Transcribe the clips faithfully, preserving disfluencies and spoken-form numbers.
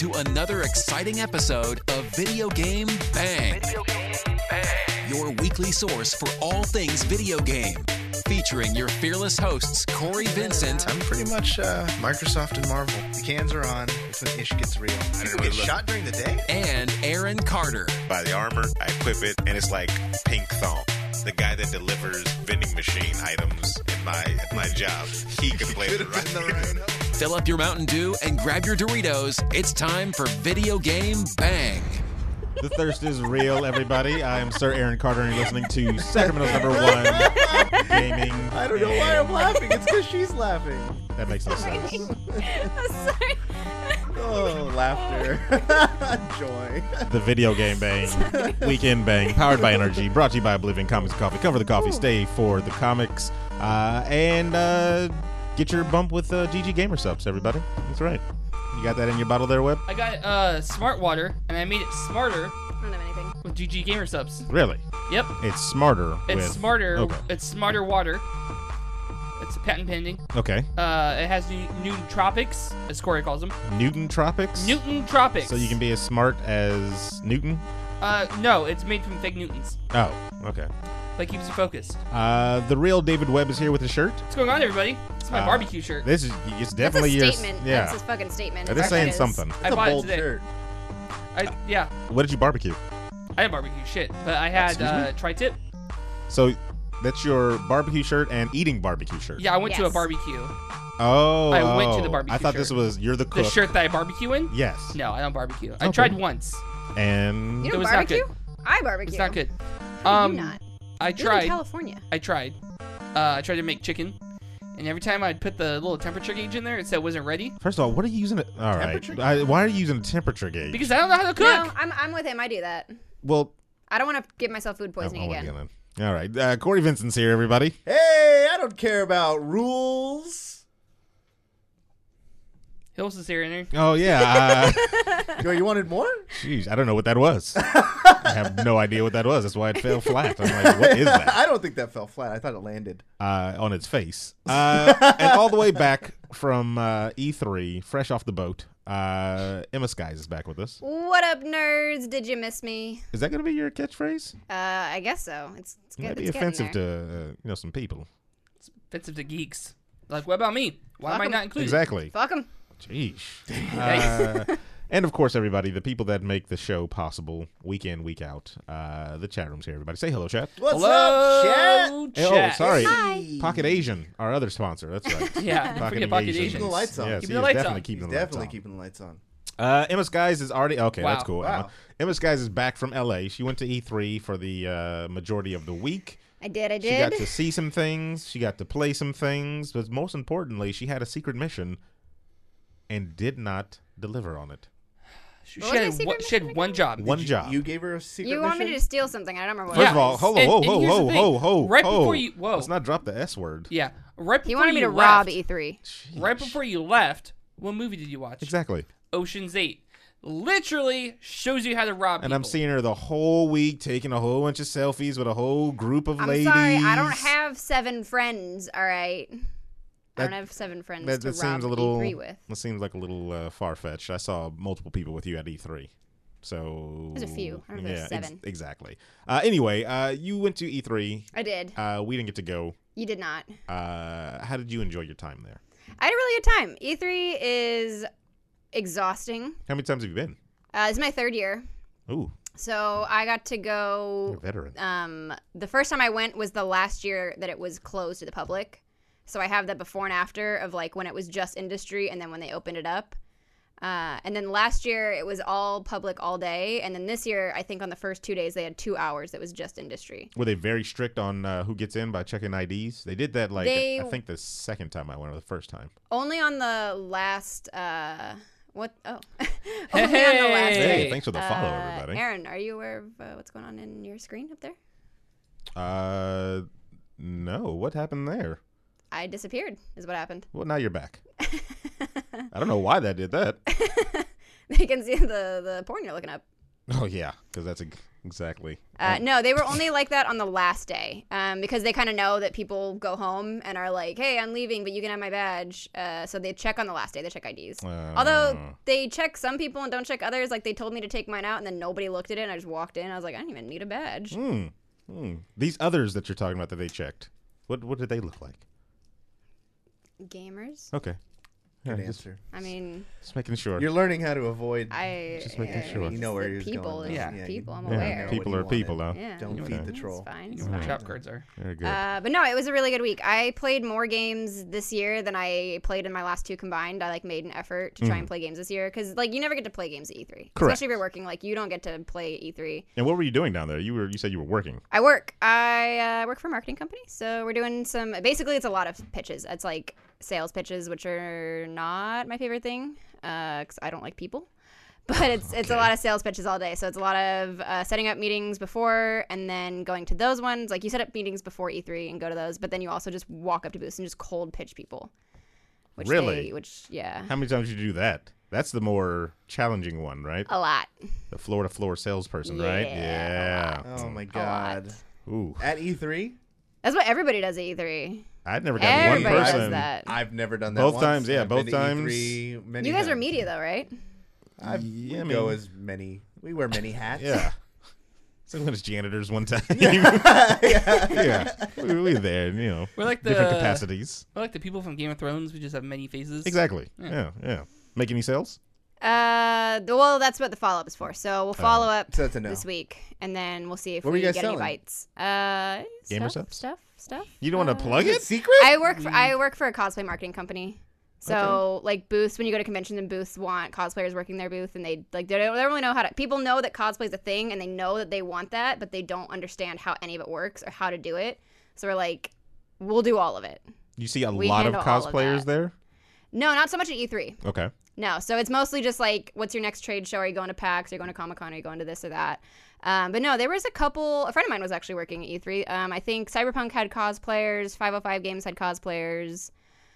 to another exciting episode of Video Game Bang. Video Game Bang. Your weekly source for all things video game. Featuring your fearless hosts, Corey Vincent. I'm pretty much uh, Microsoft and Marvel. The cans are on. It's when ish gets real. People get shot during the day? And Aaron Carter. Buy the armor, I equip it, and it's like pink thong. The guy that delivers vending machine items in my at my job, he can play the right. Fill up your Mountain Dew and grab your Doritos. It's time for Video Game Bang. The thirst is real, everybody. I am Sir Aaron Carter, and you're listening to Sacramento's number one gaming. I don't know why I'm laughing. It's because she's laughing. That makes no sense. I'm sorry. Oh, laughter. Joy. The Video Game Bang, Weekend Bang, powered by Energy, brought to you by Oblivion Comics and Coffee. Cover the coffee, stay for the comics, uh, and uh, get your bump with uh, G G Gamer subs, everybody. That's right. You got that in your bottle there, Webb? I got uh, Smart Water, and I made it smarter I don't have anything. with G G Gamer subs. Really? Yep. It's smarter It's with... smarter. Okay. It's smarter water. It's patent pending. Okay. Uh, it has new nootropics, as Corey calls them. Newton Tropics? Newton tropics. So you can be as smart as Newton? Uh, no, it's made from fake Newtons. Oh, okay. That keeps you focused. Uh, the real David Webb is here with his shirt. What's going on, everybody? It's my Uh, barbecue shirt. This is it's definitely That's a your statement. yeah. That's his fucking statement. That is That's what saying it is. something. I It's a bought it bold today. shirt. I, yeah, What did you barbecue? I had barbecue shit, but I had Excuse me? uh, tri-tip. So that's your barbecue shirt and eating barbecue shirt. Yeah, I went to a Yes. barbecue. Oh. I went to the oh. barbecue I thought shirt. this was you're the cook. The shirt that I barbecue in? Yes. No, I don't barbecue. I Okay. tried once. And You It don't was not barbecue? good. I barbecue. It's not good. How do Um, you not? I You live in tried. California. I tried. Uh, I tried to make chicken, and every time I'd put the little temperature gauge in there, it said it wasn't ready. first of all, what are you using it? All right. Temperature? I, why are you using a temperature gauge? Because I don't know how to cook. No, I'm, I'm with him. I do that. well, I don't want to give myself food poisoning I, I again. wanna get in. All right. Uh, Corey Vincent's here, everybody. Hey, I don't care about rules. Hills is here in there. Oh yeah. Uh, Yo, you wanted more? Jeez, I don't know what that was. I have no idea what that was. That's why it fell flat. I'm like, what is that? I don't think that fell flat. I thought it landed. Uh, on its face. Uh, and all the way back from uh, E three, fresh off the boat, uh, Emma Skies is back with us. What up, nerds? Did you miss me? Is that going to be your catchphrase? Uh, I guess so. It's, it's It good. might be it's offensive getting to uh, you know some people. It's offensive to geeks. Like, what about me? Why Fuck am I 'em. not included? Exactly. there. Fuck him. Jeez. Uh, and of course, everybody, the people that make the show possible week in, week out. Uh, the chat room's here, everybody. Say hello, chat. What's Hello, up, chat? Hey, oh, chat. sorry. Hi. Pocket Asian, our other sponsor. That's right. Yeah, don't forget Pocket Asian. Keeping the lights on. Yes, Keeping he the is lights definitely on. keeping He's the lights definitely on. keeping the lights on. Uh, Emma Skies is already okay. Wow. That's cool. Wow. Emma. Emma Skies is back from L A. She went to E three for the uh, majority of the week. I did. I She did. got to see some things. She got to play some things. But most importantly, she had a secret mission and did not deliver on it. She What was my had, secret one, she had mission one job. One Did you, job. You gave her a secret You want me mission? to steal something? I don't remember what First it of all, was. hold on, And- whoa, and whoa, here's the whoa, thing. whoa, whoa, Right whoa. before you- whoa. Let's not drop the S word. Yeah, right before He wanted me you to left, rob E three. Right before you left, what movie did you watch? Exactly. Ocean's Eight. Literally shows you how to rob And people. I'm seeing her the whole week taking a whole bunch of selfies with a whole group of I'm ladies. sorry. I don't have seven friends. All right. I That- don't have seven friends That, to that rob seems a little. E three with. That seems like a little uh, far fetched. I saw multiple people with you at E three. So There's a few. I don't know if yeah, there's ex- seven. exactly. Uh, anyway, uh, you went to E three. I did. Uh, we didn't get to go. You did not. Uh, how did you enjoy your time there? I had a really good time. E three is exhausting. How many times have you been? Uh, this is my third year. Ooh, So I got to you're go. a veteran. Um, the first time I went was the last year that it was closed to the public. So I have that before and after of like when it was just industry and then when they opened it up. Uh, and then last year it was all public all day. And then this year, I think on the first two days, they had two hours that was just industry. Were they very strict on uh, who gets in by checking I Ds? They did that like They- I think the second time I went or the first time. Only on the last. Uh, what? Oh. Hey, Only on the last hey, day. thanks for the follow, Uh, everybody. Aaron, are you aware of uh, what's going on in your screen up there? Uh, no. What happened there? I disappeared, is what happened. Well, now you're back. I don't know why that did that. They can see the, the porn you're looking up. Oh yeah, because that's a exactly. Uh, no, they were only like that on the last day um, because they kind of know that people go home and are like, hey, I'm leaving, but you can have my badge. Uh, so they check on the last day. They check I Ds. Uh, Although they check some people and don't check others. Like they told me to take mine out and then nobody looked at it and I just walked in. I was like, I don't even need a badge. Mm, mm. These others that you're talking about that they checked, what what did they look like? Gamers? Okay. Good Yeah, just, answer. I mean, just making sure. You're learning how to avoid. I... Just making uh, sure. You know where the he's people going. is Yeah. Yeah, people. you- I'm yeah, aware. people What are do you people, want though. Yeah. Don't You feed know, the It's troll. fine. You It's know what fine. trap cards are. Very good. Uh, but no, it was a really good week. I played more games this year than I played in my last two combined. I like made an effort to try and play games this year because like you never get to play games at E three, Correct. especially if you're working. Like you don't get to play E three. And what were you doing down there? You were you said you were working. I work. I uh, work for a marketing company, so we're doing some. Basically, it's a lot of pitches. It's like sales pitches, which are not my favorite thing because I don't like people. But it's it's a lot of sales pitches all day. So it's a lot of uh, setting up meetings before and then going to those ones. Like you set up meetings before E three and go to those, but then you also just walk up to booths and just cold pitch people. Which Really? They, which yeah, How many times did you do that? That's the more challenging one, right? a lot. The floor to floor salesperson, right? Yeah, Yeah. Oh my lot. god. Ooh, At E three, That's what everybody does at E three. I'd never got Everybody one does person. that. I've never done that. Both once. times, yeah, I've both been to times. E three many You guys are times. media though, right? I Yeah, I we go mean- as many. We wear many hats. Yeah. Some of us janitors one time. yeah. We we were there, you know, We're like the different capacities. We're like the people from Game of Thrones. We just have many faces. Exactly. Yeah. Yeah, yeah. Make any sales? Uh, the- well, that's what the follow up is for. So we'll follow up So that's a no. this week, and then we'll see if What were we you guys get any selling? bites. Uh, Gamer stuff, subs? stuff, stuff. You don't want Uh, to plug Is it it? secret? I work for I work for a cosplay marketing company. So like booths, when you go to conventions and booths want cosplayers working their booth, and they like they don't, they don't really know how to. People know that cosplay is a thing, and they know that they want that, but they don't understand how any of it works or how to do it. So we're like, we'll do all of it. You see a We lot of handle all of cosplayers that. there? No, not so much at E three. Okay. No, so it's mostly just like, what's your next trade show? Are you going to PAX? Are you going to Comic Con? Are you going to this or that? Um, but no, there was a couple. A friend of mine was actually working at E three. Um, I think Cyberpunk had cosplayers. five oh five Games had cosplayers.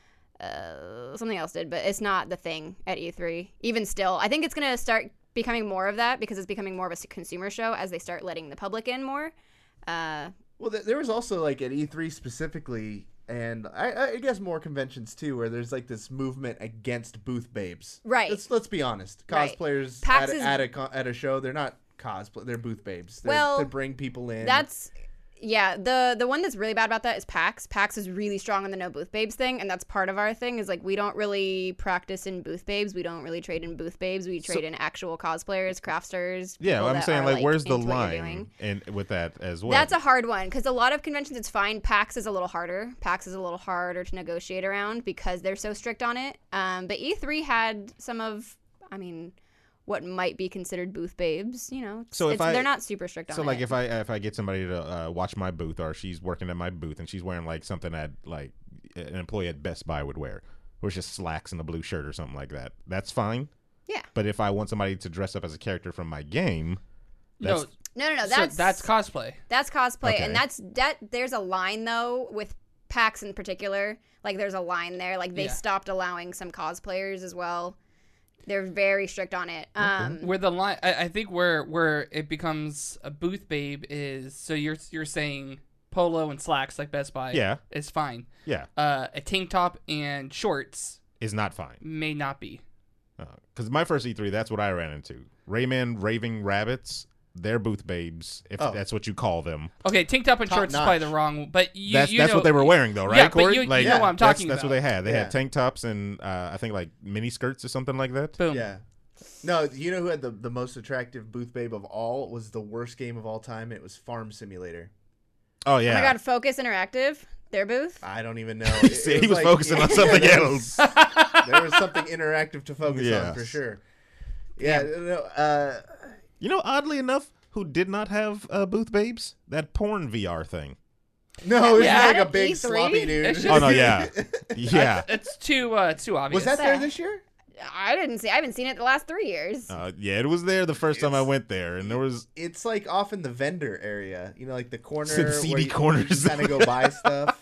Uh, something else did, but it's not the thing at E three. Even still, I think it's gonna start becoming more of that because it's becoming more of a consumer show as they start letting the public in more. Uh, Well, th- there was also like at E three specifically, and I, I guess more conventions too, where there's like this movement against booth babes. Right. Let's let's be honest. Right. Cosplayers PAX at, is- a, at a con- at a show, they're not cosplay. They're booth babes. They're, Well, to bring people in. That's yeah. The the one that's really bad about that is PAX. PAX is really strong on the no booth babes thing, and that's part of our thing. Is like we don't really practice in booth babes. We don't really trade in booth babes. We trade in actual cosplayers, crafters. Yeah, people I'm that saying, are, like, where's the into what you're line doing. and with that as well? That's a hard one because a lot of conventions it's fine. PAX is a little harder. PAX is a little harder to negotiate around because they're so strict on it. Um, but E three had some of, I mean, what might be considered booth babes. You know, So if it's, I- they're not super strict on So it. like if I if I get somebody to uh, watch my booth, or she's working at my booth and she's wearing like something that like an employee at Best Buy would wear, or it's just slacks and a blue shirt or something like that, that's fine. Yeah. But if I want somebody to dress up as a character from my game, No, that's no, no, no. so That's that's cosplay. That's cosplay, Okay. and that's that. There's a line though with PAX in particular. Like there's a line there. Like they Yeah. stopped allowing some cosplayers as well. They're very strict on it. Um, Where the line, I, I think where where it becomes a booth babe is so you're you're saying polo and slacks like Best Buy. Yeah. is fine. yeah, Uh, a tank top and shorts is not fine. may not be. Because my first E three, that's what I ran into. Rayman Raving Rabbits, they're booth babes, if Oh. that's what you call them. Okay, tank top and Top shorts is probably the notch. wrong. But you, that's you that's know, what they were wearing though, right, Yeah, but Corey? you- you like, know what I'm that's, talking That's what about. they had. They Yeah. had tank tops and uh, I think like mini skirts or something like that. Boom. Yeah. No, you know who had the, the most attractive booth babe of all? It was the worst game of all time. It was Farm Simulator. Oh yeah. Oh my God, Focus Interactive, their booth. I don't even know. It- See, it he was like- focusing on something there else. Was, there was something interactive to focus Yes. on for sure. Yeah. No, uh, You know, oddly enough, who did not have uh, booth babes? That porn V R thing. no, it's Yeah. like a At big E three? sloppy dude. It's Oh no, yeah, yeah. It's too uh, it's too obvious. Was that there this year? I didn't see. I haven't seen it the last three years. Uh, yeah, it was there the first time I It's- went there, and there was It's like off in the vendor area. You know, like the corner Some where seedy you, corners. kind of go buy stuff.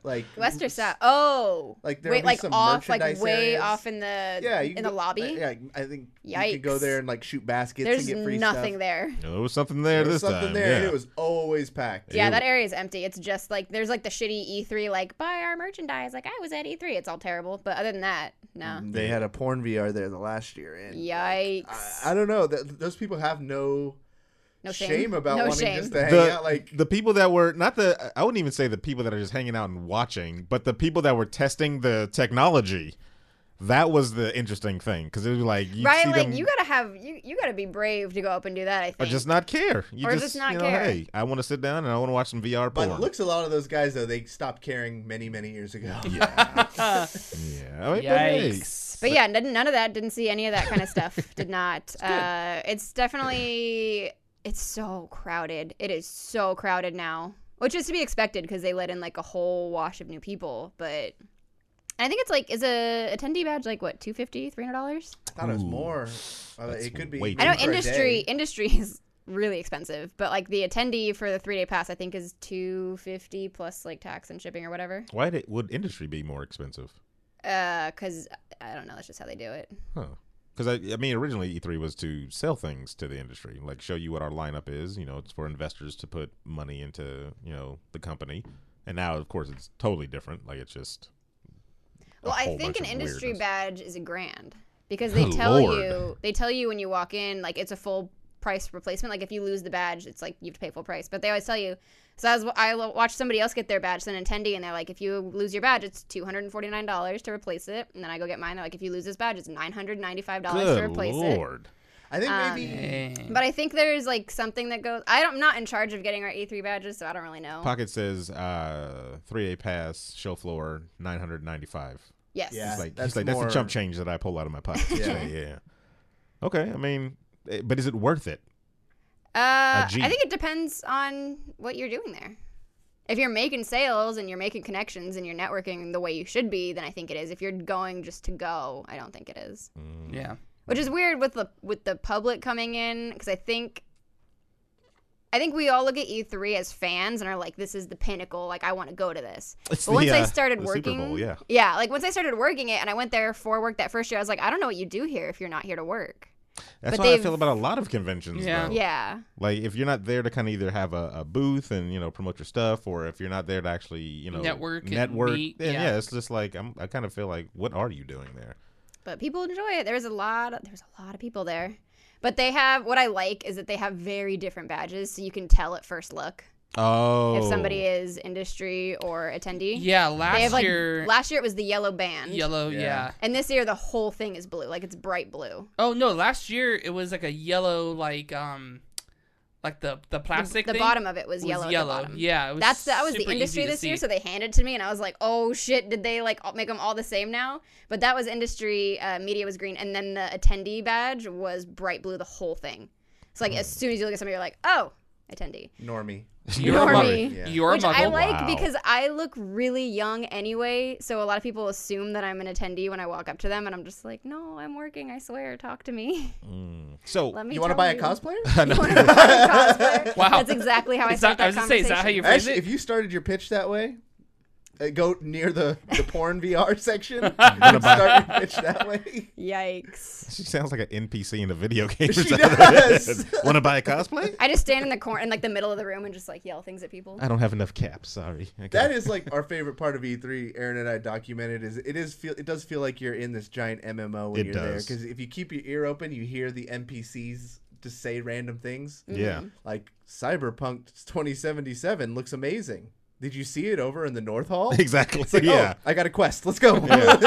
Like West or South? Oh, Like, there'll wait, be like some off, like merchandise way areas. off in the Yeah, you in can the go- lobby. Yeah, I think you can go Yikes. there and like shoot baskets There's and get free nothing stuff. there. There was something there There was this something time. there, yeah. and it was always packed. Yeah, Ew. that area is empty. It's just like there's like the shitty E three, like buy our merchandise. Like I was at E three. It's all terrible. But other than that, no. They had a porn V R there the last year, and Yikes. I, I don't know. Th- those people have no No shame. about No wanting shame. just to hang the, out. Like the people that were not the I wouldn't even say the people that are just hanging out and watching, but the people that were testing the technology. That was the interesting thing because it was like you Right, see like them, you gotta have you you gotta be brave to go up and do that. I or think. just not care. You Or just, just not you know, care. hey, I want to sit down and I want to watch some V R by porn. the looks, of a lot of those guys though, they stopped caring many, many years ago. yeah, yeah. I mean, but hey, Yikes. But yeah, none, none of that. Didn't see any of that kind of stuff. Did not. Uh, it's definitely. It's so crowded. It is so crowded now, which is to be expected because they let in like a whole wash of new people. But I think it's like is a attendee badge like what two fifty, three hundred dollars. I thought it was Ooh. more. Uh, That's it could be. way I know for a industry day. industry is really expensive, but like the attendee for the three day pass I think is two fifty plus like tax and shipping or whatever. why did, would industry be more expensive? Uh, because I don't know. That's just how they do it. Huh. Because I, I mean, originally E three was to sell things to the industry, like show you what our lineup is. You know, it's for investors to put money into, you know, the company. And now, of course, it's totally different. Like it's just. a Well, I whole think bunch an of industry weirdness. badge is a grand because they Good tell Lord. you they tell you when you walk in like it's a full price replacement. Like if you lose the badge, it's like you have to pay full price. But they always tell you. So I, was, I lo- watched somebody else get their badge, an attendee, and they're like, if you lose your badge, it's two hundred forty-nine dollars to replace it. And then I go get mine. They're like, if you lose this badge, it's nine hundred ninety-five dollars to Good replace Lord. I think Um, maybe. Dang. it. But I think there's like something that goes. I don't, I'm not in charge of getting our E three badges, so I don't really know. Pocket says uh, three A pass, show floor, nine hundred ninety-five. Yes. Yeah. He's like, That's he's like that's more- the chump change that I pull out of my pocket. Yeah. yeah. yeah. Okay, I mean, eh, but is it worth it? Uh, I G. think it depends on what you're doing there. If you're making sales and you're making connections and you're networking the way you should be, then I think it is. If you're going just to go, I don't think it is. Yeah. Which is weird with the with the public coming in because I think I think we all look at E three as fans and are like, this is the pinnacle. Like, I want to go to this. It's But once the, I uh, started the working, Super Bowl, yeah. yeah, like once I started working it and I went there for work that first year, I was like, I don't know what you do here if you're not here to work. That's but how I they've- feel about a lot of conventions. Yeah. though. Yeah. Like if you're not there to kind of either have a, a booth and you know promote your stuff, or if you're not there to actually you know Network and network, meet, then yeah. yeah. it's just like I'm, I kind of feel like, what are you doing there? But people enjoy it. There's a lot. There's a lot of people there. But they have what I like is that they have very different badges, so you can tell at first look Oh, if somebody is industry or attendee. Yeah, last They have like year, last year it was the yellow band, yellow, Yeah. yeah. and this year the whole thing is blue, like it's bright blue. Oh no, last year it was like a yellow, like um, like the the The, plastic. the thing bottom of it was, was yellow. yellow. At the bottom. Yeah, it was That's that was the super industry easy to this year, see. so they handed to me, and I was like, "Oh shit! Did they like all- make them all the same now?" But that was industry. Uh, media was green, and then the attendee badge was bright blue, the whole thing. So like as soon as you look at somebody, you're like, "Oh, attendee." Normie. You're a Normie. muggle. Yeah. You're a Which I muggle. like Wow. because I look really young anyway, so a lot of people assume that I'm an attendee when I walk up to them, and I'm just like, "No, I'm working. I swear. Talk to me. Mm. So Let me." You want to tell buy a you. cosplayer? You want to buy a cosplayer? Wow. That's exactly how I Is that- start I that was gonna say, is that how conversation. you phrase Actually, it? if you started your pitch that way, uh, go near the, the porn V R section. and buy- start your pitch that way. Yikes. she sounds like an N P C in a video game. Or She something. does. Want to buy a cosplay? I just stand in the corner, in like the middle of the room, and just like yell things at people. I don't have enough caps. Sorry. Okay. That is like our favorite part of E three. Aaron and I documented is it is feel it does feel like you're in this giant M M O when It you're there does. because if you keep your ear open, you hear the N P Cs just say random things. Yeah. Like Cyberpunk twenty seventy-seven looks amazing. Did you see it over in the North Hall? Exactly. It's like, yeah. oh, I got a quest. Let's go.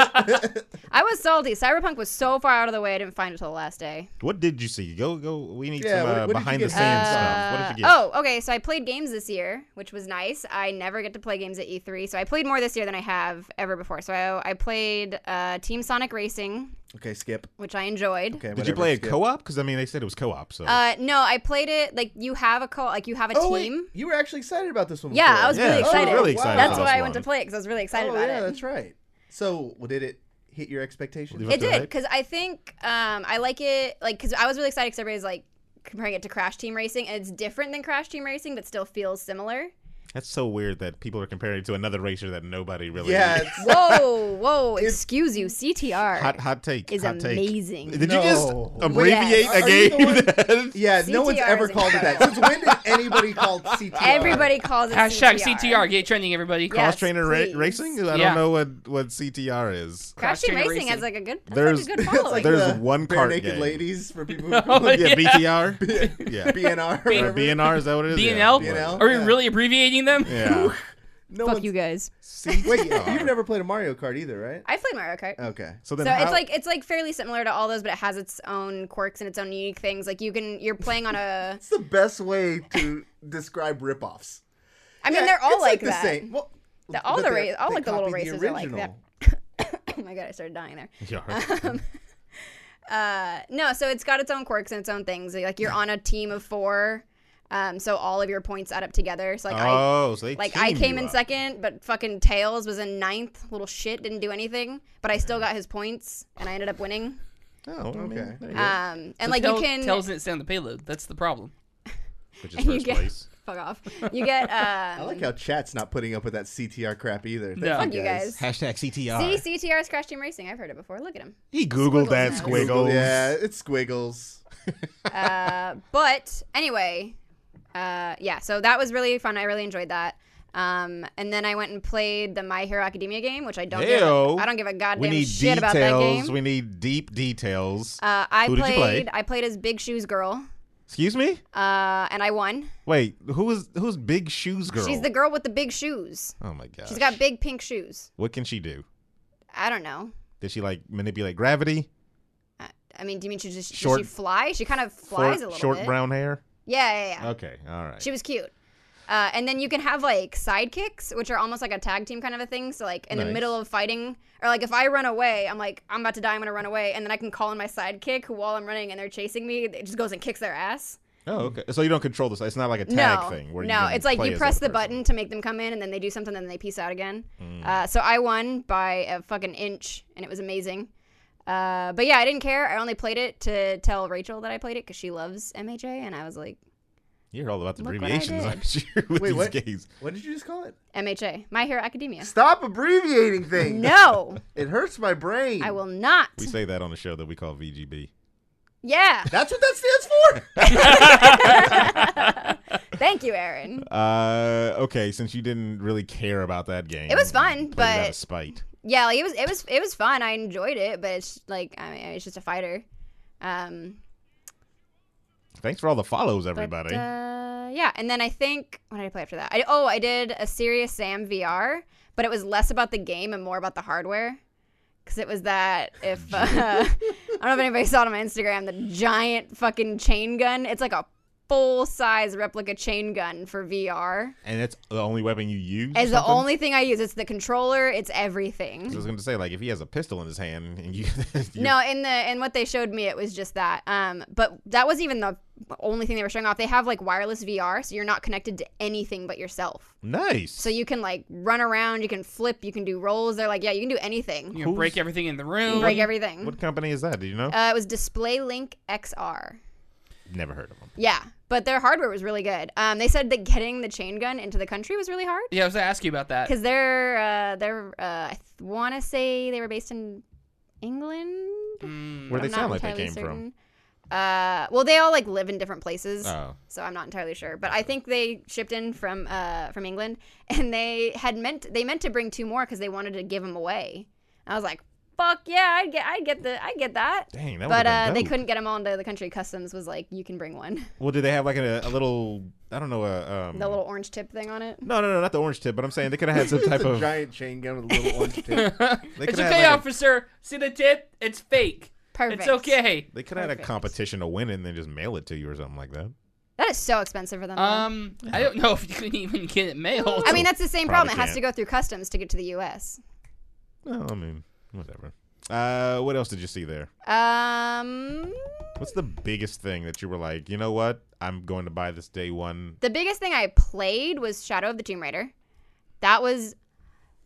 I was salty. Cyberpunk was so far out of the way, I didn't find it till the last day. What did you see? Go go. We need Yeah, some what- uh, what did you behind the get? scenes Uh, stuff. What did you get? Oh, okay. So I played games this year, which was nice. I never get to play games at E three, so I played more this year than I have ever before. So I, I played uh, Team Sonic Racing, Okay, skip. which I enjoyed. Okay, Did whatever, you play a skip. co-op? Because I mean, they said it was co-op. So Uh, no, I played it like you have a co, like you have a Oh, wait, team. you were actually excited about this one. Yeah, before. I was Yeah, really she was excited. really excited That's for why this I went to one. play it because I was really excited oh, about yeah, it. that's right. So, well, did it hit your expectations? Leave it It to did hype? because I think um, I like it like because I was really excited because everybody's like comparing it to Crash Team Racing and it's different than Crash Team Racing but still feels similar. That's so weird that people are comparing it to another racer that nobody really. Yeah. It's, Whoa, whoa! Excuse you, C T R Hot hot take. is hot take. amazing. Did No. you just abbreviate Yes. a Are you game? the one- that- yeah. No one's C T R ever is called it that. incredible. Since when did anybody call it C T R? Everybody calls it Hashtag C T R. C T R. Get trending, everybody. Yeah. Cross Yes, trainer ra- please. racing? I Yeah. don't know what, what C T R is. Crash Cross Team Trainer Racing has Racing. like a good. That's There's- like a good It's following. like There's the one bare kart naked game. ladies for people who Oh, Yeah, B T R. yeah. B N R. Or B N R, is that what it is? B N Yeah. L? B N L? Are we Yeah. really abbreviating them? Yeah. No Fuck one's- you guys. Wait, you've never played a Mario Kart either, right? I played Mario Kart. Okay. So then So how, it's like it's like fairly similar to all those, but it has its own quirks and its own unique things. Like you can you're playing on a. It's the best way to describe ripoffs. I mean, Yeah, they're all it's like, the that. same. Well, The- all but the they- ra- all they like the little copied races are like original. that. Oh my god, I started dying there. Yeah. Um, uh, no, so it's got its own quirks and its own things. Like you're on a team of four, um, so all of your points add up together. So like I. oh, so they Like I teamed came you in up. second, but fucking Tails was in ninth. Little shit didn't do anything, but I still got his points, and I ended up winning. Oh, I mean, Okay. there you go. Um, and So like Tails- you can Tails didn't stay on the payload. That's the problem. Which is and you first get- place. fuck off. You get. Um, I like how chat's not putting up with that C T R crap either. Thank No. Fuck you guys. Hashtag C T R. See, C T R is Crash Team Racing. I've heard it before. Look at him. He Googled that, knows. Squiggles. Yeah, it's squiggles. Uh, but anyway, uh, yeah. So that was really fun. I really enjoyed that. Um, and then I went and played the My Hero Academia game, which I don't. Give Heyo. a, I don't give a We goddamn need shit about that details. game. We need deep details. Uh, I Who did you played. play? I played as Big Shoes Girl. Excuse me? Uh, and I won. Wait, who is who's Big Shoes Girl? She's the girl with the big shoes. Oh my god. She's got big pink shoes. What can she do? I don't know. Did she like manipulate gravity? I, I mean, do you mean she just Short- does she fly? She kind of flies Short, a little short bit. brown hair? Yeah, yeah, yeah. Okay, all right. She was cute. Uh, and then you can have like sidekicks, which are almost like a tag team kind of a thing. So like in Nice. the middle of fighting, or like if I run away, I'm like I'm about to die, I'm gonna run away, and then I can call in my sidekick who, while I'm running and they're chasing me, it just goes and kicks their ass. Oh, okay. So you don't control this. It's not like a tag no, thing where you no, can it's like play you as press other the person. button to make them come in, and then they do something, and then they peace out again. Mm. Uh, so I won by a fucking inch, and it was amazing. Uh, but yeah, I didn't care. I only played it to tell Rachel that I played it because she loves M H A, and I was like, You're all about the Look what I abbreviations, did. I'm sure, with Wait, these what? games. What did you just call it? M H A, My Hero Academia. Stop abbreviating things. No, It hurts my brain. I will not. We say that on the show that we call V G B. Yeah. That's what that stands for. Thank you, Aaron. Uh, okay, since you didn't really care about that game, It was fun, you played it out but- of spite. Yeah, like it was it was it was fun. I enjoyed it, but it's like I mean, it's just a fighter. Um, Thanks for all the follows, but, everybody. uh, yeah, and then I think what did I play after that? I, oh, I did a Serious Sam V R, but it was less about the game and more about the hardware. Because it was that if uh, I don't know if anybody saw it on my Instagram, the giant fucking chain gun. It's like a full size replica chain gun for V R. And that's the only weapon you use? or It's the something? only thing I use. It's the controller. It's everything. I was going to say, like, if he has a pistol in his hand and you... you No, in the in what they showed me, it was just that. Um, but that was even the only thing they were showing off. They have like wireless V R, so you're not connected to anything but yourself. Nice. So you can like run around, you can flip, you can do rolls. They're like, yeah, you can do anything. You can break Who's- everything in the You room. can break everything. What company is that? Do you know? Uh, it was Display Link X R. Never heard of them. Yeah, but their hardware was really good. Um, they said that getting the chain gun into the country was really hard Yeah, I was gonna ask you about that. because they're uh, they're uh, I want to say they were based in England. Mm. Where I'm they not sound like they entirely came certain. Uh, well, they all like live in different places, Oh. so I'm not entirely sure. But I think they shipped in from uh from England, and they had meant they meant to bring two more because they wanted to give them away. I was like, fuck yeah, I get I get the I get that. Dang, that But would've uh, been they dope. couldn't get them all into the country. Customs was like, you can bring one. Well, did they have like a, a little, I don't know, a... Um, The little orange tip thing on it. No, no, no, not the orange tip, but I'm saying they could have had some type It's a of... giant chain gun with a little orange tip. They It's could have okay, like a- officer. See the tip? It's fake. Perfect. It's okay. They could have had a Perfect. competition to win it and then just mail it to you or something like that. That is so expensive for them. though. Um, I don't know if you can even get it mailed. I mean, that's the same Probably problem. It has can't. to go through customs to get to the U S. No, I mean, whatever. Uh, what else did you see there? Um, What's the biggest thing that you were like, you know what? I'm going to buy this day one. the biggest thing I played was Shadow of the Tomb Raider. That was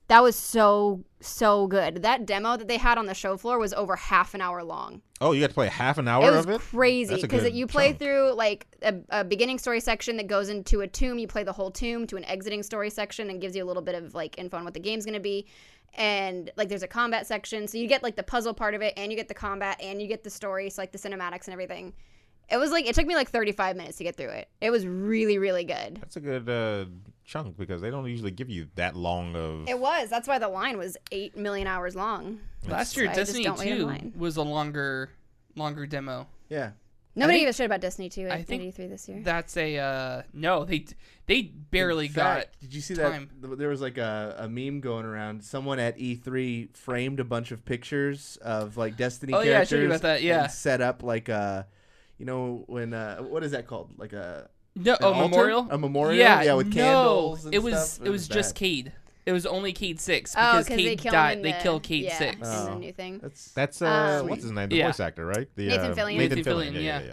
That was so, so good. That demo that they had on the show floor was over half an hour long. Oh, you got to play half an hour It was of it? crazy That's a because good you play chunk. through like a, a beginning story section that goes into a tomb. You play the whole tomb to an exiting story section and gives you a little bit of like info on what the game's going to be. And like there's a combat section. So you get like the puzzle part of it and you get the combat and you get the story. So like the cinematics and everything. It was like, it took me like thirty-five minutes to get through it. It was really, really good. That's a good uh, chunk because they don't usually give you that long of. It was. That's why the line was eight million hours long. Last So year, I just Destiny don't wait in two line. was a longer, longer demo. Yeah. Nobody think- gave a shit about Destiny two I at think E three this year. That's a uh, no. They they barely In got. fact, Did you see time. that? There was like a, a meme going around. Someone at E three framed a bunch of pictures of like Destiny Oh, yeah, I characters. showed you about that, yeah. And set up like a, you know, when uh, what is that called? Like a No, an a altar? memorial. A memorial. Yeah, Yeah, with no. candles. And it was stuff. it was just bad. Cade. It was only Cade six Oh, because because they Cade kill him died. in They the, killed Cade yeah, six. in the Oh. new thing. That's That's uh, Um, what's his name? The Yeah. voice actor, right? The, Nathan uh, Fillion. Nathan, Nathan Fillion. Fillion, Yeah,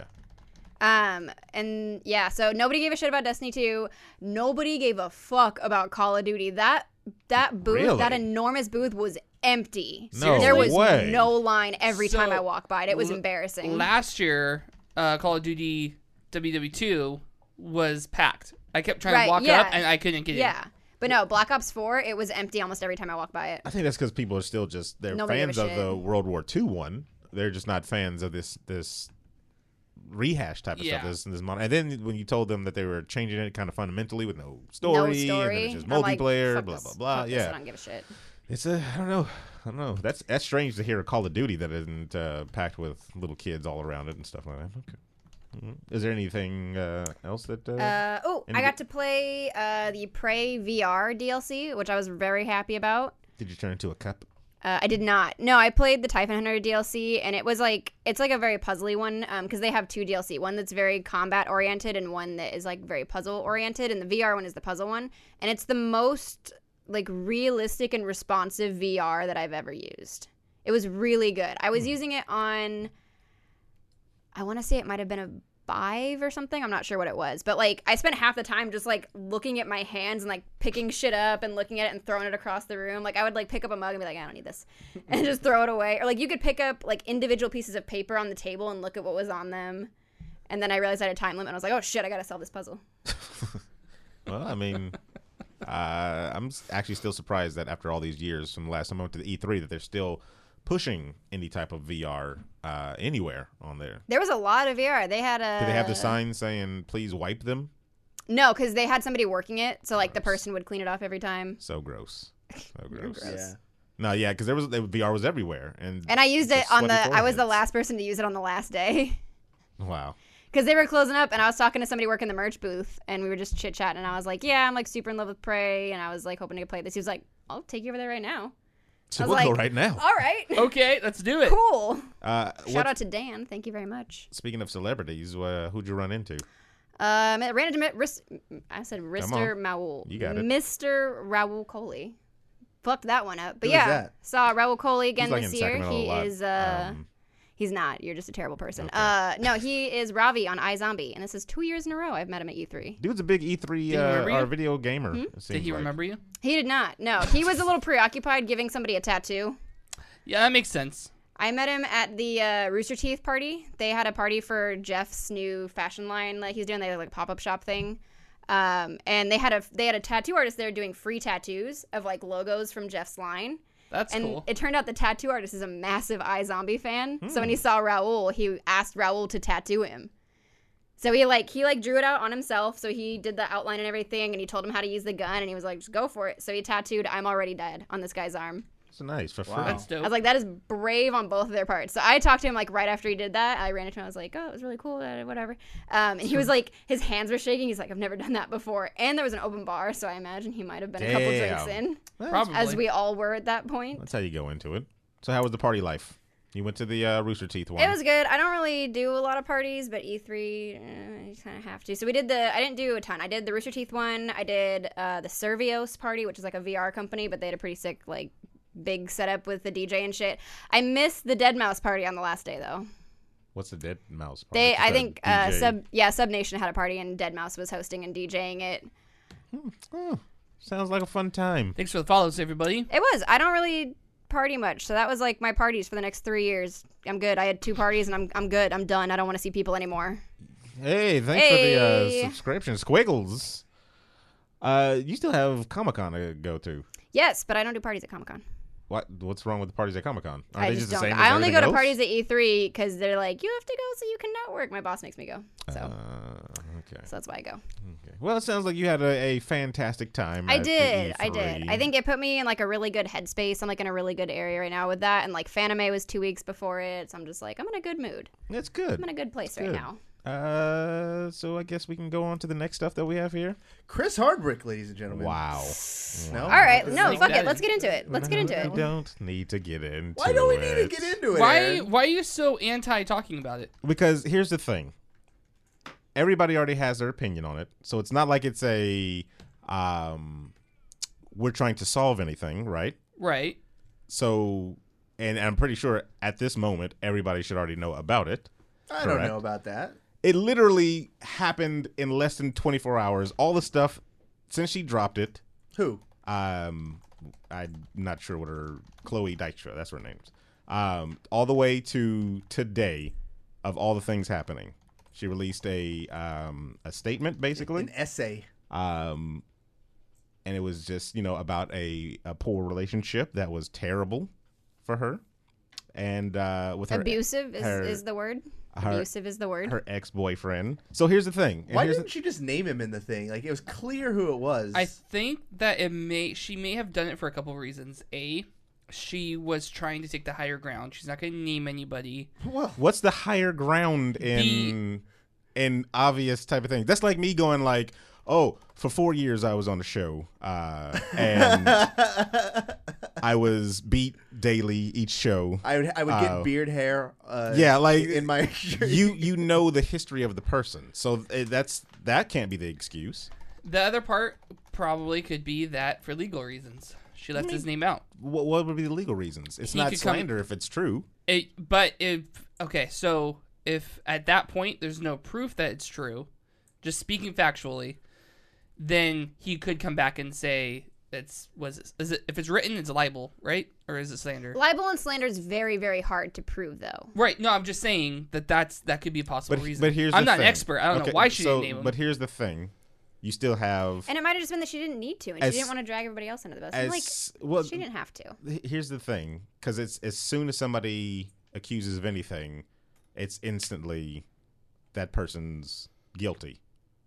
yeah. yeah, Um, and yeah, so nobody gave a shit about Destiny two. Nobody gave a fuck about Call of Duty. That that booth, Really? that enormous booth was empty. No there was way. no line every time So, I walked by it. It was l- embarrassing. Last year, uh, Call of Duty W W two was packed. I kept trying Right, to walk yeah. up and I couldn't get yeah. But no, Black Ops four, it was empty almost every time I walked by it. I think that's because people are still just they're Nobody gave fans a of shit. the World War Two one. They're just not fans of this this rehash type of Yeah. stuff. This, this mon- and then when you told them that they were changing it kind of fundamentally with no story, no story. and then it's just I'm like, multiplayer, fuck blah this, blah blah. fuck this, Yeah, I don't give a shit. it's a I don't know, I don't know. That's that's strange to hear a Call of Duty that isn't uh, packed with little kids all around it and stuff like that. Okay. Mhm. Is there anything uh, else that? Uh, Uh, oh, Any I got good- to play uh, the Prey V R D L C, which I was very happy about. did you turn into a cup? Uh, I did not. No, I played the Typhon Hunter D L C, and it was like, it's like a very puzzly one, because they have two D L C. One that's very combat oriented, and one that is like very puzzle oriented, and the V R one is the puzzle one. And it's the most like realistic and responsive V R that I've ever used. It was really good. I was using it on, I want to say it might have been a Vive or something. I'm not sure what it was, but like I spent half the time just like looking at my hands and like picking shit up and looking at it and throwing it across the room. Like I would like pick up a mug and be like, I don't need this, and just throw it away. Or like you could pick up like individual pieces of paper on the table and look at what was on them. And then I realized I had a time limit. And I was like, oh shit, I gotta solve this puzzle. Well, I mean, uh, I'm s- actually still surprised that after all these years from the last time I went to the E three that they're still pushing any type of V R uh, anywhere on there. There was a lot of V R. They had a. Do they have the sign saying "Please wipe them"? No, because they had somebody working it, so like the Gross. person would clean it off every time. So gross. So gross. yeah. No, yeah, because there was the V R was everywhere, and And I used just it on the. sweaty I was the foreheads. last person to use it on the last day. Wow. Because they were closing up, and I was talking to somebody working the merch booth, and we were just chit chatting. And I was like, "Yeah, I'm like super in love with Prey," and I was like hoping to play this. He was like, "I'll take you over there right now." So I was we'll go like, right now. All right, Okay, let's do it. cool. Uh, Shout what- out to Dan. Thank you very much. Speaking of celebrities, uh, who'd you run into? Um, I ran into Mi- Ris- I said Mister on. Maul. You got it. Mister Raul Coley. Fucked that one up. But Who is yeah, that? saw Raul Coley again He's like this in year. Sacramento a He lot. is uh. Um, He's not. You're just a terrible person. Okay. Uh, no, he is Ravi on iZombie, and this is two years in a row I've met him at E three. Dude's a big E three Did he uh, remember you? or video gamer. Hmm? it Did seems he like. remember you? He did not. No, he was a little preoccupied giving somebody a tattoo. Yeah, that makes sense. I met him at the uh, Rooster Teeth party. They had a party for Jeff's new fashion line that he's doing. They had like a pop up shop thing, um, and they had a they had a tattoo artist there doing free tattoos of like logos from Jeff's line. That's And cool. it turned out the tattoo artist is a massive iZombie fan. So Hmm. when he saw Raul, he asked Raul to tattoo him. So he like he like drew it out on himself. So he did the outline and everything, and he told him how to use the gun, and he was like, "Just go for it." So he tattooed "I'm already dead" on this guy's arm. It's nice for free. Wow. That's I dope. was like, that is brave on both of their parts. So I talked to him like right after he did that. I ran into him. I was like, oh, it was really cool, uh, whatever. Um, and he was like, his hands were shaking. He's like, I've never done that before. And there was an open bar, so I imagine he might have been a couple drinks Damn. in, Probably. as we all were at that point. That's how you go into it. So how was the party life? You went to the uh, Rooster Teeth one. It was good. I don't really do a lot of parties, but E three, uh, you kind of have to. So we did the, I didn't do a ton. I did the Rooster Teeth one. I did uh, the Servios party, which is like a V R company, but they had a pretty sick, like, big setup with the D J and shit. I missed the Dead Mouse party on the last day, though. What's the Dead Mouse party? They, Just I a think, uh, D J? Sub, yeah, Sub Nation had a party, and Dead Mouse was hosting and DJing it. Oh, Sounds like a fun time. Thanks for the follows, everybody. It was. I don't really party much, so that was like my parties for the next three years. I'm good. I had two parties, and I'm I'm good. I'm done. I don't want to see people anymore. Hey, thanks Hey. for the uh, subscription. Squiggles. Uh, you still have Comic-Con to go to. Yes, but I don't do parties at Comic-Con. What? What's wrong with the parties at Comic-Con? Are I they just just, the don't. same as I only go everything to else? parties at E three because they're like, you have to go so you can network. My boss makes me go, so Uh, okay. so that's why I go. okay. Well, it sounds like you had a, a fantastic time. I at the did. E I did. three. I think it put me in like a really good headspace. I'm like in a really good area right now with that. And like Fanime was two weeks before it, so I'm just like I'm in a good mood. That's good. I'm in a good place right Good. now. Uh, so I guess we can go on to the next stuff that we have here. Chris Hardwick, ladies and gentlemen. Wow. No? All right, Okay. no, Like fuck that it. Let's is- get into it. Let's get into We it. don't need to get into Why don't we it. need to get into it? Why Aaron? why are you so anti talking about it? Because here's the thing. Everybody already has their opinion on it. So it's not like it's a um we're trying to solve anything, right? Right. So and I'm pretty sure at this moment everybody should already know about it. I don't Correct. know about that. It literally happened in less than twenty-four hours. All the stuff since she dropped it. Who? Um, I'm not sure what her Chloe Dykstra. That's her name. Um, all the way to today, of all the things happening, she released a um a statement basically. An essay. Um, and it was just you know about a a poor relationship that was terrible for her, and uh, with her Abusive is, her- is the word. her- Abusive is the word. her ex boyfriend. So here's the thing. and Why here's didn't she just name him in the thing? Like it was clear who it was. I think that it may she may have done it for a couple of reasons. A, she was trying to take the higher ground. She's not going to name anybody. well, What's the higher ground in in obvious type of thing? That's like me going like, oh, for four years I was on the show, uh, and I was beat daily each show. I would I would get Uh, beard hair. Uh, yeah, like in my shirt. you you know the history of the person, so uh, that's that can't be the excuse. The other part probably could be that for legal reasons. She left his name out. What, what would be the legal reasons? It's He not could come- slander if it's true. It, but if okay, so if at that point there's no proof that it's true, just speaking factually, then he could come back and say it's was it, is it if it's written it's a libel, right? Or is it slander? Libel and slander is very, very hard to prove, though. Right. No, I'm just saying that that's that could be a possible But reason. but here's I'm the not thing. an expert. I don't Okay, know why she so, didn't name him. But here's the thing: you still have And it might have just been that she didn't need to, and As- she didn't want to drag everybody else into the bus. I'm like, as well. she didn't have to. H- Here's the thing, because it's as soon as somebody accuses of anything, it's instantly that person's guilty.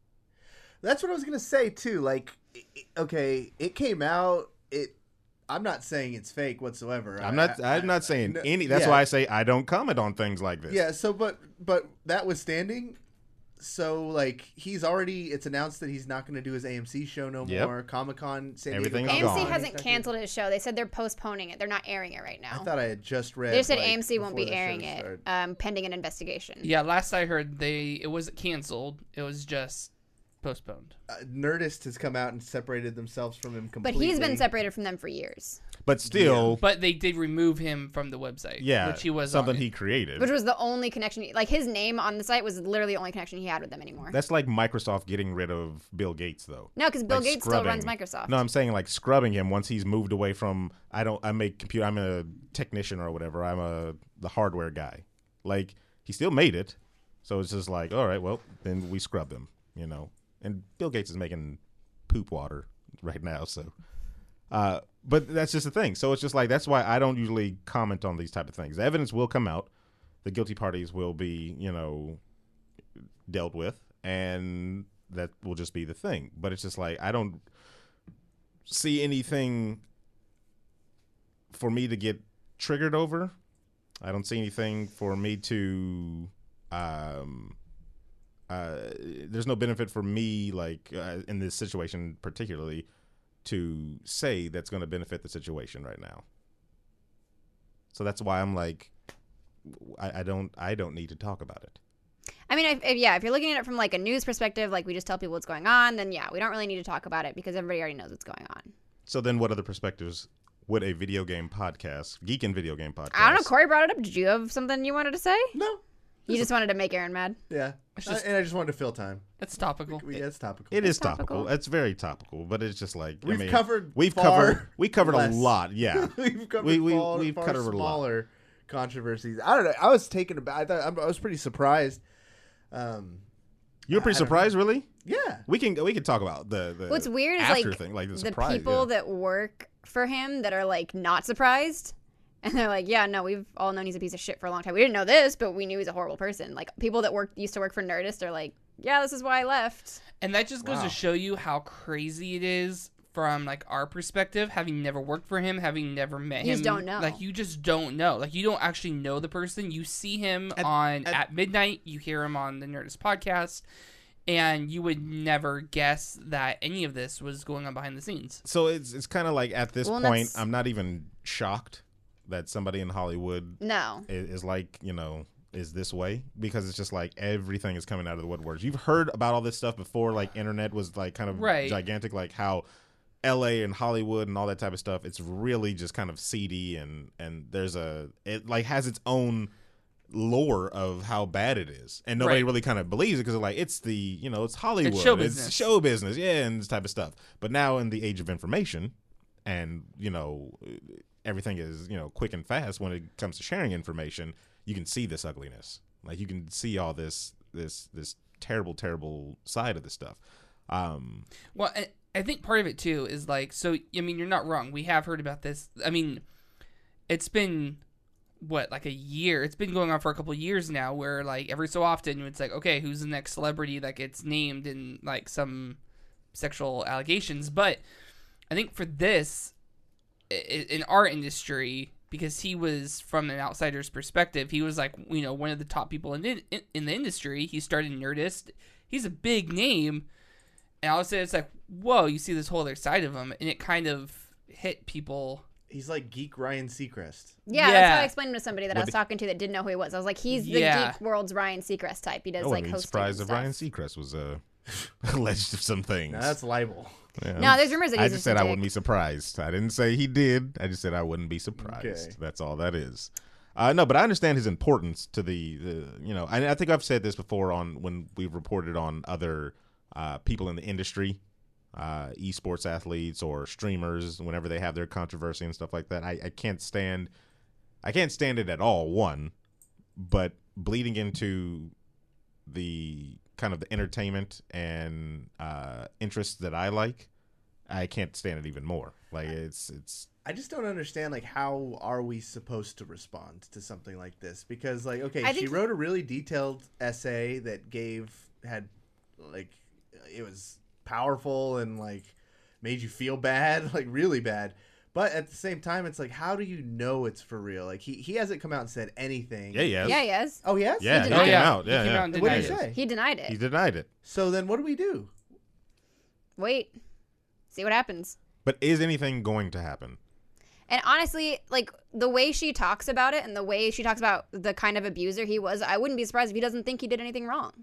That's what I was gonna say too. Like, i- i- okay, it came out. It. I'm not saying it's fake whatsoever. I'm I- not. I- I'm not saying no, any. That's yeah. why I say I don't comment on things like this. Yeah. So, but but that was standing. So like he's already. It's announced that he's not going to do his A M C show no Yep. more. Comic Con. San Diego Everything's A M Comic-Con, C gone. hasn't he's not canceled his show. They said they're postponing it. They're not airing it right gonna- now. I thought I had just read. They just said like, A M C won't before be the show airing it, started. um, pending an investigation. yeah, last I heard, they it wasn't canceled. It was just postponed. Uh, Nerdist has come out and separated themselves from him But completely. he's been separated from them for years, But still, But they did remove him from the website. yeah, which he was something on it. he created. which was the only connection. He, like his name on the site was literally the only connection he had with them anymore. That's like Microsoft getting rid of Bill Gates, though. no, because Bill Like Gates still runs scrubbing. Microsoft. No, I'm saying like scrubbing him once he's moved away from. I don't. I make computer. I'm a technician or whatever. I'm a the hardware guy. Like he still made it, so it's just like, all right, well, then we scrub him, you know. And Bill Gates is making poop water right now, so. Uh, but that's just the thing. So it's just like that's why I don't usually comment on these type of things. The evidence will come out. The guilty parties will be, you know, dealt with, and that will just be the thing. But it's just like I don't see anything for me to get triggered over. I don't see anything for me to um uh there's no benefit for me like uh, in this situation particularly to say that's going to benefit the situation right now. So that's why I'm like I, I don't I don't need to talk about it. I mean, if, if, yeah, if you're looking at it from like a news perspective, like we just tell people what's going on, then yeah, we don't really need to talk about it because everybody already knows what's going on. So then what other perspectives would a video game podcast, geek and video game podcast? I don't know. Corey brought it up. Did you have something you wanted to say? No. You just wanted to make Aaron mad. Yeah, It's just- I- and I just wanted to fill time. That's topical. We, yeah, it's topical. It is topical. topical. It's very topical, but it's just like We've I mean, covered We've far covered. We covered less. a lot. Yeah. we've covered We- we- far, we've far covered a lot. smaller controversies. I don't know. I was taken aback. I thought I was pretty surprised. Um, You were pretty I don't surprised, really? yeah. We can we can talk about the, the What's weird is after like, thing, like the, the surprise, people yeah. that work for him that are like not surprised. And they're like, yeah, no, we've all known he's a piece of shit for a long time. We didn't know this, but we knew he's a horrible person. Like, people that work used to work for Nerdist are like, yeah, this is why I left. And that just goes Wow. to show you how crazy it is from like our perspective, having never worked for him, having never met You him. just don't know. Like you just don't know. Like you don't actually know the person. You see him At- on at- at, midnight. You hear him on the Nerdist podcast, and you would never guess that any of this was going on behind the scenes. So it's it's kind of like at this Well, and point, that's- I'm not even shocked that somebody in Hollywood No. is, is like, you know, is this way, because it's just like everything is coming out of the woodworks. You've heard about all this stuff before, like internet was like kind of Right. gigantic, like how L A and Hollywood and all that type of stuff. It's really just kind of seedy, and and there's a it like has its own lore of how bad it is, and nobody Right. really kind of believes it because like it's the you know it's Hollywood, show business. show business, yeah, and this type of stuff. But now in the age of information, and you know everything is you know quick and fast when it comes to sharing information, you can see this ugliness. Like you can see all this this this terrible terrible side of the stuff. Um, Well, I, I think part of it too is like, so I mean, you're not wrong. We have heard about this. I mean, it's been what, like a year. It's been going on for a couple of years now, where like every so often it's like, okay, who's the next celebrity that gets named in like some sexual allegations? But I think for this, i- in our industry, because he was from an outsider's perspective, he was like, you know, one of the top people in in, in the industry. He started Nerdist. He's a big name. And all of a sudden, it's like, whoa, you see this whole other side of him. And it kind of hit people. He's like geek Ryan Seacrest. Yeah, that's Yeah. how I explained him to somebody that I Well, was the- talking to that didn't know who he was. I was like, he's the Yeah. geek world's Ryan Seacrest type. He does I like wouldn't be hosting surprised and if Ryan stuff. Seacrest was uh, alleged of some things. Now that's libel. Yeah. No, there's rumors that I he's just just a said I dick. wouldn't be surprised. I didn't say he did. I just said I wouldn't be surprised. Okay. That's all that is. Uh, no, but I understand his importance to the, the you know, I, I think I've said this before on when we've reported on other uh, people in the industry, uh, esports athletes or streamers, whenever they have their controversy and stuff like that. I, I can't stand, I can't stand it at all. One, but bleeding into the kind of the entertainment and uh, interests that I like, I can't stand it even more. Like it's it's I just don't understand, like, how are we supposed to respond to something like this? Because, like, okay, I she think- wrote a really detailed essay that gave, had, like, it was powerful and, like, made you feel bad, like, really bad. But at the same time, it's like, how do you know it's for real? Like, he, he hasn't come out and said anything. yeah, yeah, Yeah, he is. Oh, he has? yeah. He denied came it. out. He Yeah, came yeah. out and What did he denied it. say? He denied it. He denied it. So then what do we do? Wait. See what happens. But is anything going to happen? And honestly, like, the way she talks about it and the way she talks about the kind of abuser he was, I wouldn't be surprised if he doesn't think he did anything wrong.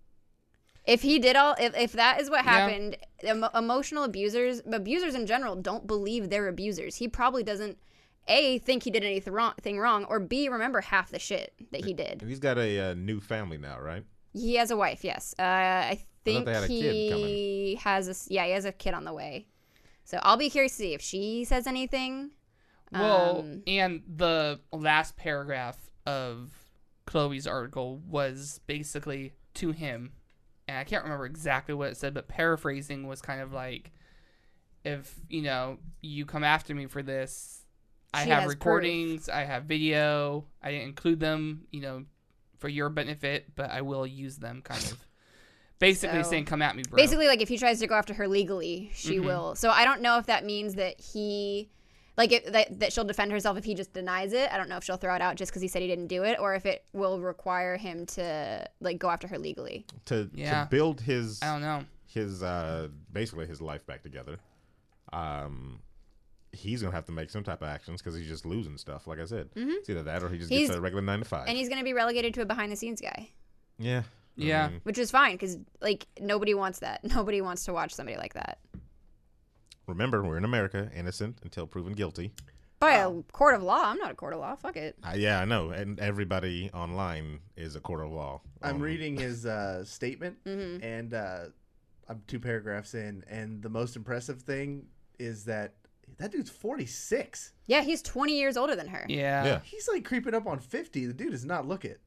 If he did all, if, if that is what Yeah. happened, emo- emotional abusers, abusers in general don't believe they're abusers. He probably doesn't, A, think he did anything wrong, thing wrong, or B, remember half the shit that he did. He's got a uh, new family now, right? He has a wife, yes. Uh, I think they had a kid he has a, s- yeah, he has a kid on the way. So I'll be curious to see if she says anything. Well, Um, and the last paragraph of Chloe's article was basically to him. And I can't remember exactly what it said, but paraphrasing was kind of like, if, you know, you come after me for this, I She have has recordings, I have video, I didn't include them, you know, for your benefit, but I will use them, kind of. Basically So- saying, come at me, bro. Basically, like, if he tries to go after her legally, she Mhm. will. So I don't know if that means that he, like, it, that, that she'll defend herself if he just denies it. I don't know if she'll throw it out just because he said he didn't do it, or if it will require him to, like, go after her legally. To Yeah. to build his I don't know. his uh basically his life back together. Um, he's gonna have to make some type of actions because he's just losing stuff. Like I said, it's either that or he just He's- gets a regular nine to five. And he's going to be relegated to a behind-the-scenes guy, yeah, I Yeah. mean, which is fine because, like, nobody wants that. Nobody wants to watch somebody like that. remember, we're in America, innocent until proven guilty. By Wow. a court of law. I'm not a court of law. Fuck it. Uh, yeah, I know. And everybody online is a court of law. I'm Um, reading his uh, statement, Mm-hmm. and uh, I'm two paragraphs in, and the most impressive thing is that that dude's forty-six. Yeah, he's twenty years older than her. Yeah. Yeah. He's like creeping up on fifty. The dude does not look it.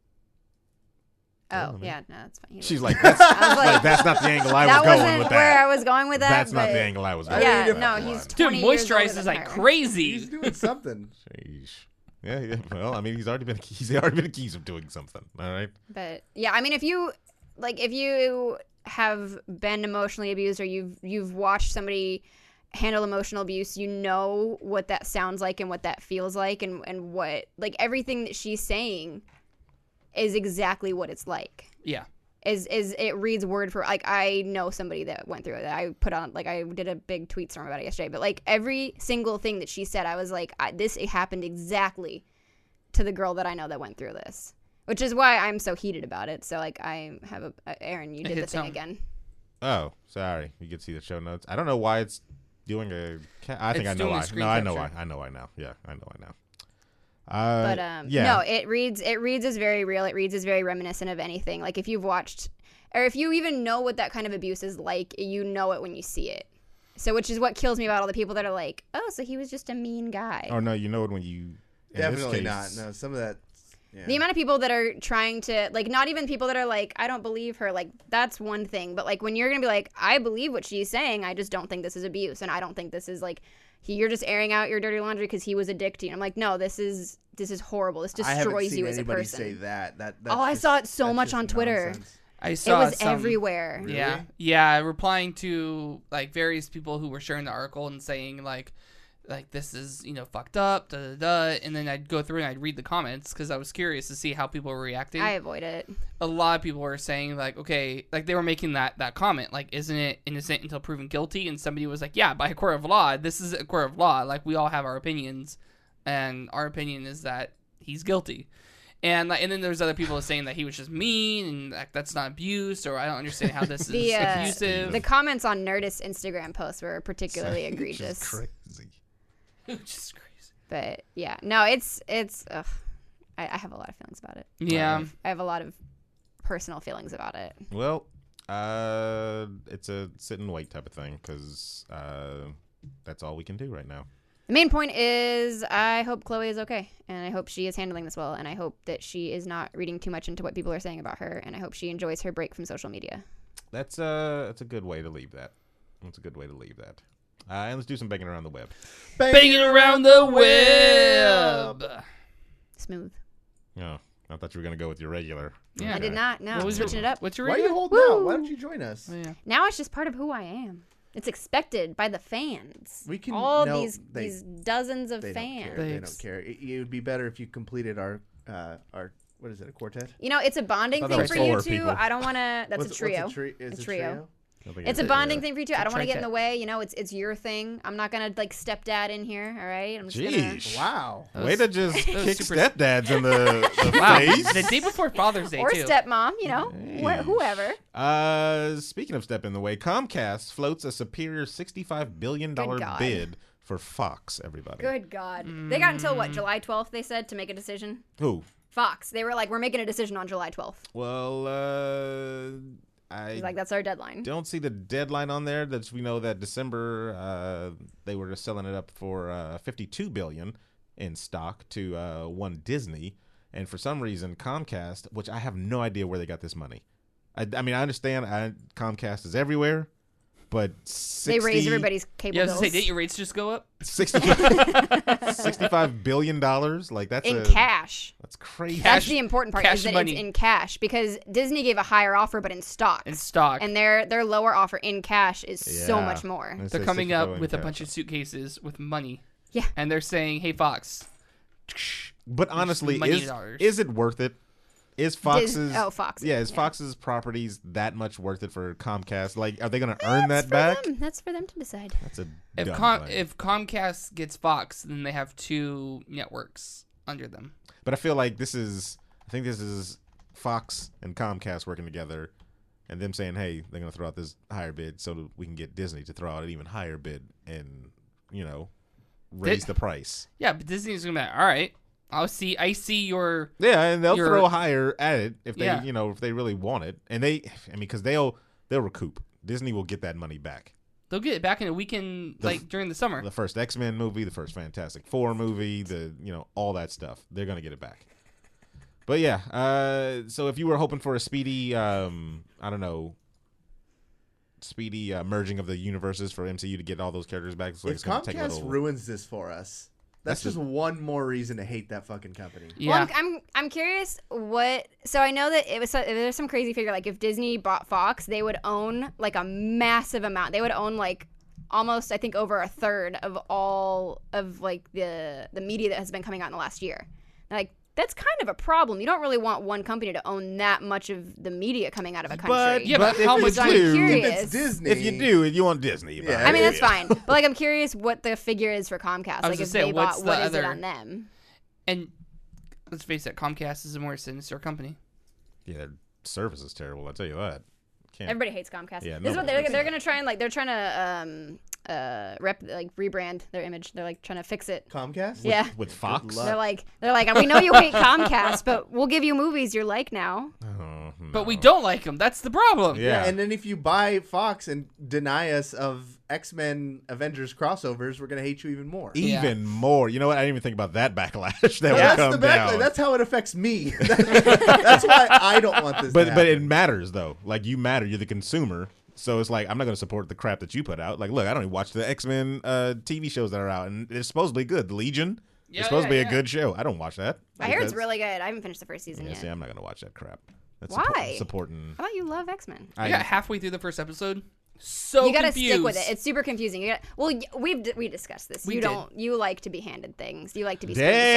Oh, man. yeah, no, that's fine. She's like, that's, I was like, like, that's not the angle I was that going wasn't with where I that. was going with that. That's not but the angle I was going Yeah, with. mean, no, Come he's on. Dude, twenty years older moisturizes than like her. crazy. He's doing something. Sheesh. Yeah, yeah. Well, I mean, he's already been he's already been accused of doing something. All right. But yeah, I mean, if you like, if you have been emotionally abused or you've you've watched somebody handle emotional abuse, you know what that sounds like and what that feels like, and and what like everything that she's saying is exactly what it's like. Yeah. Is is it reads word for like I know somebody that went through it. I put on like I did a big tweet storm about it yesterday. But like every single thing that she said, I was like, I, this it happened exactly to the girl that I know that went through this, which is why I'm so heated about it. So like I have a uh, Aaron, you It did the hits thing home. again. Oh, sorry. You can see the show notes. I don't know why it's doing a. Ca- I think It's I know doing a why. screen No, I know why. capture. I know why now. Yeah, I know why now. Uh, But um, yeah. no, it reads it reads as very real. It reads as very reminiscent of anything. Like if you've watched, or if you even know what that kind of abuse is like, you know it when you see it. So, which is what kills me about all the people that are like, oh, so he was just a mean guy. Oh no, you know it when you. In Definitely this not. case, No, some of that. Yeah. The amount of people that are trying to, like, not even people that are like, I don't believe her, like, that's one thing. But, like, when you're going to be like, I believe what she's saying, I just don't think this is abuse. And I don't think this is, like, he, you're just airing out your dirty laundry because he was a dick to you. I'm like, no, this is this is horrible. This I haven't destroys seen you as a anybody person. say that. That. That's Oh, I just- saw it so that's much just on Twitter. nonsense. I It saw was some, everywhere. Really? Yeah, yeah, replying to like various people who were sharing the article and saying like, like this is you know fucked up, da da da. And then I'd go through and I'd read the comments because I was curious to see how people were reacting. I avoid it. A lot of people were saying like, okay, like they were making that that comment like, isn't it innocent until proven guilty? And somebody was like, yeah, by a court of law, this is a court of law. Like we all have our opinions, and our opinion is that he's guilty. And like, and then there's other people saying that he was just mean and like, that's not abuse, or I don't understand how this is The, uh, abusive. The comments on Nerdist Instagram posts were particularly It's egregious. crazy. Which is crazy. But yeah, no, it's it's. Ugh. I, I have a lot of feelings about it. Yeah. I have a lot of personal feelings about it. Well, uh, it's a sit and wait type of thing because uh, that's all we can do right now. The main point is I hope Chloe is okay, and I hope she is handling this well, and I hope that she is not reading too much into what people are saying about her, and I hope she enjoys her break from social media. That's uh, that's a good way to leave that. That's a good way to leave that. Uh, and let's do some banging around the web. Banging around the web. Smooth. Oh, I thought you were gonna go with your regular. Yeah. I Okay. did not. No, What was your, switching it up. What's your Why are you regular? holding out? Woo! Why don't you join us? Oh, yeah. Now it's just part of who I am. It's expected by the fans. We can- all no, these they- these dozens of They don't care. fans. They Thanks. don't care. It, it would be better if you completed our uh, our what is it? A quartet? You know, it's a bonding I thought thing that for was you four two. people. I don't want to. That's What's- a trio. What's a, tri- is A a trio. trio? I don't think It's I a did bonding that. thing for you two. I don't want to get in the tricep. way. You know, it's it's your thing. I'm not gonna like stepdad in here. All right. I'm just gonna. Jeez. Wow. That Way was- to just that was kick super- stepdads in the, the Wow. face. The day before Father's Day Or too. stepmom. You know, wh- Jeez. whoever. Uh, speaking of step in the way, Comcast floats a superior sixty-five billion dollars Good God. bid for Fox. Everybody. Good God. They got until Mm. what? July twelfth. They said to make a decision. Who? Fox. They were like, we're making a decision on July twelfth. Well, uh, I He's like, that's our deadline. don't see the deadline on there. That we know that December uh, they were selling it up for uh, fifty-two billion dollars in stock to uh, one Disney, and for some reason Comcast, which I have no idea where they got this money. I, I mean, I understand I, Comcast is everywhere, but sixty, They raise everybody's cable Yeah, I was bills. gonna say, didn't your rates just go up? sixty, sixty-five billion dollars. Like that's in a, cash. That's crazy. Cash- That's the important part cash is that money. it's in cash because Disney gave a higher offer, but in stock. In stock. And their their lower offer in cash is so Yeah. much more. It They're says coming sixty-five up with a in bunch cash. of suitcases with money. Yeah. And they're saying, hey, Fox. But honestly, money is, dollars. is it worth it? Is Fox's oh, Fox, Yeah, is yeah. Fox's properties that much worth it for Comcast? Like, are they going to earn That's that for back? them. That's for them to decide. That's a If dumb Com- thing. if Comcast gets Fox, then they have two networks under them. But I feel like this is, I think this is Fox and Comcast working together, and them saying, "Hey, they're going to throw out this higher bid so that we can get Disney to throw out an even higher bid, and you know, raise Di- the price. Yeah, but Disney's gonna be like, all right. I'll see. I see your. Yeah, and they'll Your- throw higher at it if they, Yeah. you know, if they really want it. And they, I mean, because they'll they'll recoup. Disney will get that money back. They'll get it back in a weekend, The- like during the summer. The first X-Men movie, the first Fantastic Four movie, the you know all that stuff. They're gonna get it back. But yeah, uh, so if you were hoping for a speedy, um, I don't know, speedy uh, merging of the universes for M C U to get all those characters back, so If it's gonna take a Comcast little. ruins this for us, that's, That's just one more reason to hate that fucking company. Yeah. Well, I'm, I'm I'm curious what. So I know that it was if there's some crazy figure like if Disney bought Fox, they would own like a massive amount. They would own like almost I think over a third of all of like the the media that has been coming out in the last year. Like that's kind of a problem. You don't really want one company to own that much of the media coming out of a country. But Yeah, but if how you much So I'm do- curious. If it's Disney, If you do, you want Disney. Yeah. I mean that's Yeah. fine, but like I'm curious what the figure is for Comcast. I was Like gonna if say, they what's bought, the what is it other- on them? And let's face it, Comcast is a more sinister company. Yeah, their service is terrible. I'll tell you that. Can't. Everybody hates Comcast. Yeah, this is what nobody they're likes they're that. gonna try and like they're trying to um uh rep like rebrand their image. They're like trying to fix it. Comcast. Yeah. With Fox. luck. They're like they're like we know you hate Comcast, but we'll give you movies you like now. Oh, But we no. don't like them. That's the problem. Yeah. And then if you buy Fox and deny us of X-Men Avengers crossovers, we're gonna hate you even more. Even more. You know what? I didn't even think about that backlash that will That's come the back. down. That's how it affects me. That's why I don't want this. but to but it happen. matters though. Like you matter. You're the consumer. So it's like I'm not going to support the crap that you put out. Like, look, I don't even watch the X-Men uh, T V shows that are out, and it's supposed to be good. The Legion. Yeah, it's supposed yeah, to be yeah. a good show. I don't watch that. I hear it's Because- really good. I haven't finished the first season Yeah, yet. see, I'm not going to watch that crap. That's Why? Support, supporting. I thought you love X Men. I I, got halfway through the first episode. So You gotta confused. stick with it. It's super confusing. You gotta, well, y- we've d- we discussed this. We you did. don't. You like to be handed things. You like to be.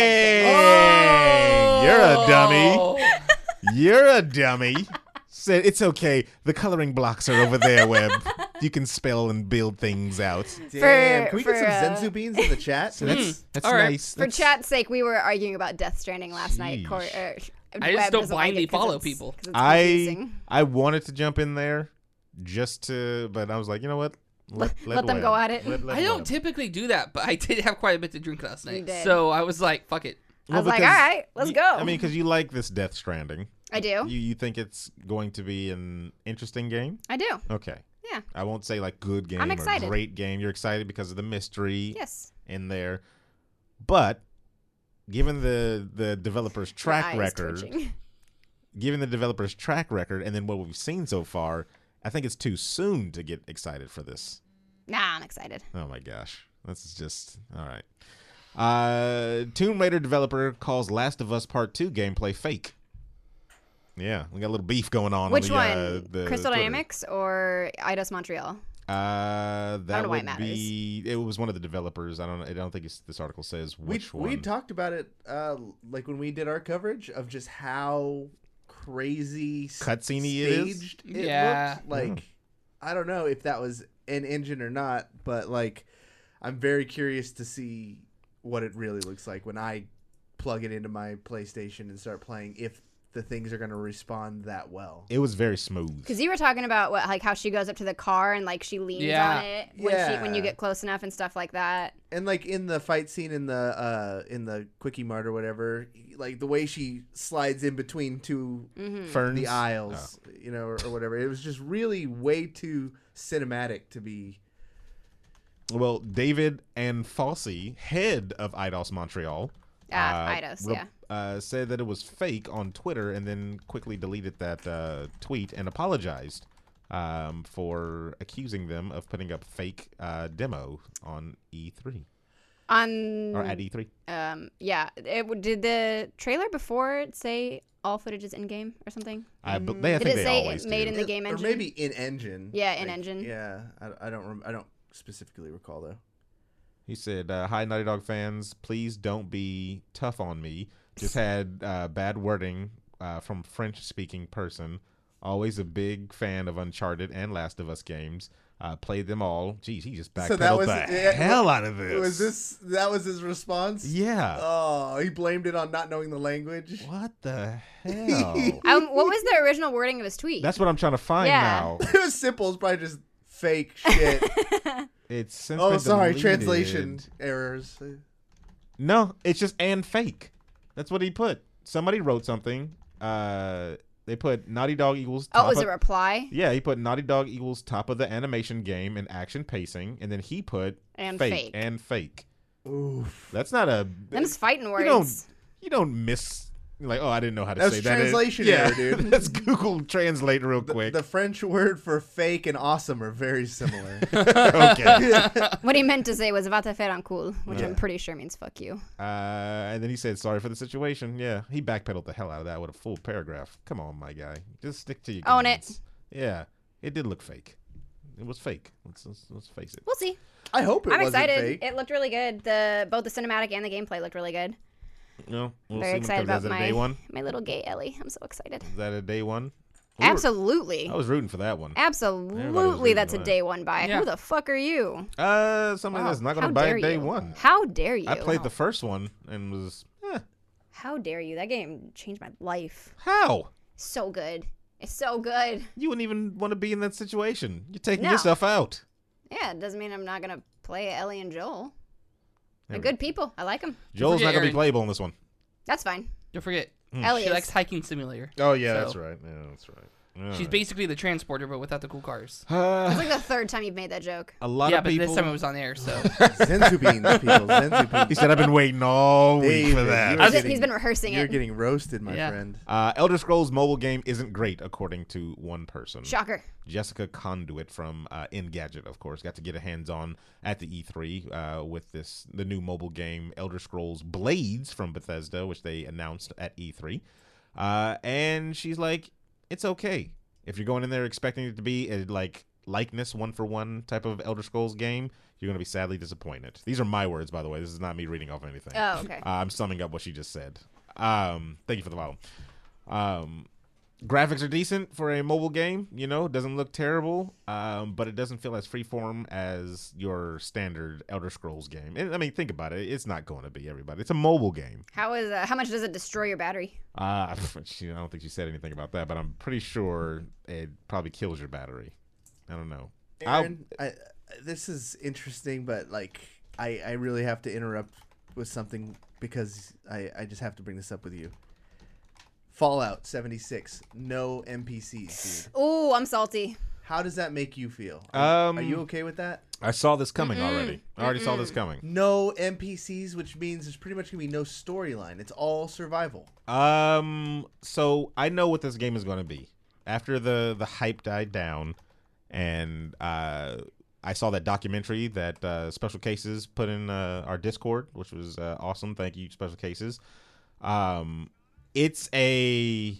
Dang, you're a dummy. Oh. You're a dummy. Said it's okay. The coloring blocks are over there, Webb. You can spell and build things out. Damn. For- Can we for, get some uh, Zenzu beans in the chat? So that's that's All right. nice. For That's- chat's sake, we were arguing about Death Stranding last night. Sheesh. Cor- er, I just Webb don't doesn't like blindly it 'cause follow it's- people. 'cause it's I confusing. I wanted to jump in there just to, but I was like, you know what? Let- let them Webb. go at it. Let- let I don't Webb. typically do that, but I did have quite a bit to drink last You night. did. So I was like, fuck it. I was like, because all right, let's you- go. I mean, because you like this Death Stranding. I do. You you think it's going to be an interesting game? I do. Okay. Yeah. I won't say like good game I'm or excited. great game. You're excited because of the mystery Yes. in there. But given the the developer's track My eye is record, twitching. given the developer's track record and then what we've seen so far, I think it's too soon to get excited for this. Nah, I'm excited. Oh my gosh. This is just all right. Uh Tomb Raider developer calls Last of Us Part two gameplay fake. Yeah, we got a little beef going on. Which on the, one? Uh, the Crystal Twitter. Dynamics or Eidos Montreal? Uh, that know why it would matters. be. It was one of the developers. I don't. I don't think it's, this article says We which one. we talked about it uh, like when we did our coverage of just how crazy s- Cutscene-y it is? staged it Yeah. looked. Like I don't know if that was an engine or not, but like I'm very curious to see what it really looks like when I plug it into my PlayStation and start playing. If the things are going to respond that well. It was very smooth. Because you were talking about what, like how she goes up to the car and like she leans Yeah. on it when she when you Yeah. get close enough and stuff like that. And like in the fight scene in the uh in the Quickie Mart or whatever, like the way she slides in between two Ferns. the aisles, you know, or, or whatever. It was just really way too cinematic to be. Well, David and Fossey, head of Eidos Montreal, Ah, Eidos, yeah. uh, said that it was fake on Twitter, and then quickly deleted that uh, tweet and apologized um, for accusing them of putting up fake uh, demo on E three On or at E three. um yeah, it w- did the trailer before it say all footage is in game or something? I, be- they, I Did think it they say always made do. in the game or engine? maybe in engine. Yeah, in engine. Yeah, I, I don't. Rem- I don't specifically recall though. He said, uh, "Hi, Naughty Dog fans. Please don't be tough on me. Just had uh, bad wording uh, from French-speaking person. Always a big fan of Uncharted and Last of Us games. Uh, played them all. Jeez, he just backpedaled So that was- the yeah, hell out of this. Was this that was his response? Yeah. Oh, he blamed it on not knowing the language. What the hell? Um, what was the original wording of his tweet? That's what I'm trying to find Yeah. now. It was simple. It's probably just fake shit. It's since Oh, been sorry, deleted. translation errors. No, it's just and fake. That's what he put. Somebody wrote something. Uh, they put Naughty Dog equals. Oh, top it was of, a reply? Yeah, he put Naughty Dog equals top of the animation game and action pacing, and then he put And fake, fake. and fake. Oof. That's not a. Them's fighting words. You don't. You don't miss. Like, oh, I didn't know how to That's say that. translation yeah, error, dude. Let's Google translate real The, quick. the French word for fake and awesome are very similar. Okay. What he meant to say was "va te faire un cool," which Yeah. I'm pretty sure means "fuck you." Uh, and then he said, sorry for the situation. Yeah, he backpedaled the hell out of that with a full paragraph. Come on, my guy. Just stick to your Own it. guns. Yeah, it did look fake. It was fake. Let's, let's, let's face it. We'll see. I hope it I'm wasn't excited. fake. It looked really good. The both the cinematic and the gameplay looked really good. No, we'll Very see excited when it comes. about Is that a my day one? my little gay Ellie. I'm so excited. Is that a day one? We were- Absolutely. I was rooting for that one. Absolutely, rooting that's for a that. day one buy. Yeah. Who the fuck are you? Uh, somebody that's not going How to buy dare it day you? one. How dare you? I played the first one and was, eh, How dare you? That game changed my life. how? So good. It's so good. You wouldn't even want to be in that situation. You're taking No. yourself out. Yeah, it doesn't mean I'm not gonna play Ellie and Joel. They're Never- good people. I like them. Joel's forget not going to be Aaron. playable in this one. That's fine. Don't forget, Ellie she is. likes hiking simulator. Oh, yeah, So- that's right. Yeah, that's right. All She's right. basically the transporter, but without the cool cars. Uh, It's like the third time you've made that joke. a lot Yeah, of but people. this time it was on air, so Zenzu beans, people. Zenzu beans. He said, "I've been waiting all week for David, that." you are He's been- getting- he's been rehearsing You're it. getting roasted, my Yeah. friend. Uh, Elder Scrolls mobile game isn't great, according to one person. Shocker. Jessica Conduit from uh, Engadget, of course, got to get a hands on at the E three uh, with this the new mobile game Elder Scrolls Blades from Bethesda, which they announced at E three. Uh, and she's like, "It's okay if you're going in there expecting it to be a like likeness one for one type of Elder Scrolls game. You're going to be sadly disappointed." These are my words, by the way. This is not me reading off anything. Oh, okay. Uh, I'm summing up what she just said. Um, thank you for the follow. Um, graphics are decent for a mobile game. You know, doesn't look terrible, um, but it doesn't feel as freeform as your standard Elder Scrolls game. And, I mean, think about it. It's not going to be, everybody. It's a mobile game. How is uh, how much does it destroy your battery? Uh, she, I don't think she said anything about that, but I'm pretty sure it probably kills your battery. I don't know. I'll- Aaron, I, this is interesting, but like, I, I really have to interrupt with something because I, I just have to bring this up with you. Fallout seventy-six, no N P Cs, dude. Ooh, I'm salty. How does that make you feel? Are, Um, are you okay with that? I saw this coming already. I already saw this coming. No N P Cs, which means there's pretty much gonna be no storyline. It's all survival. Um, so I know what this game is going to be. After the the hype died down, and uh, I saw that documentary that uh, Special Cases put in uh, our Discord, which was uh, awesome. Thank you, Special Cases. Um, it's a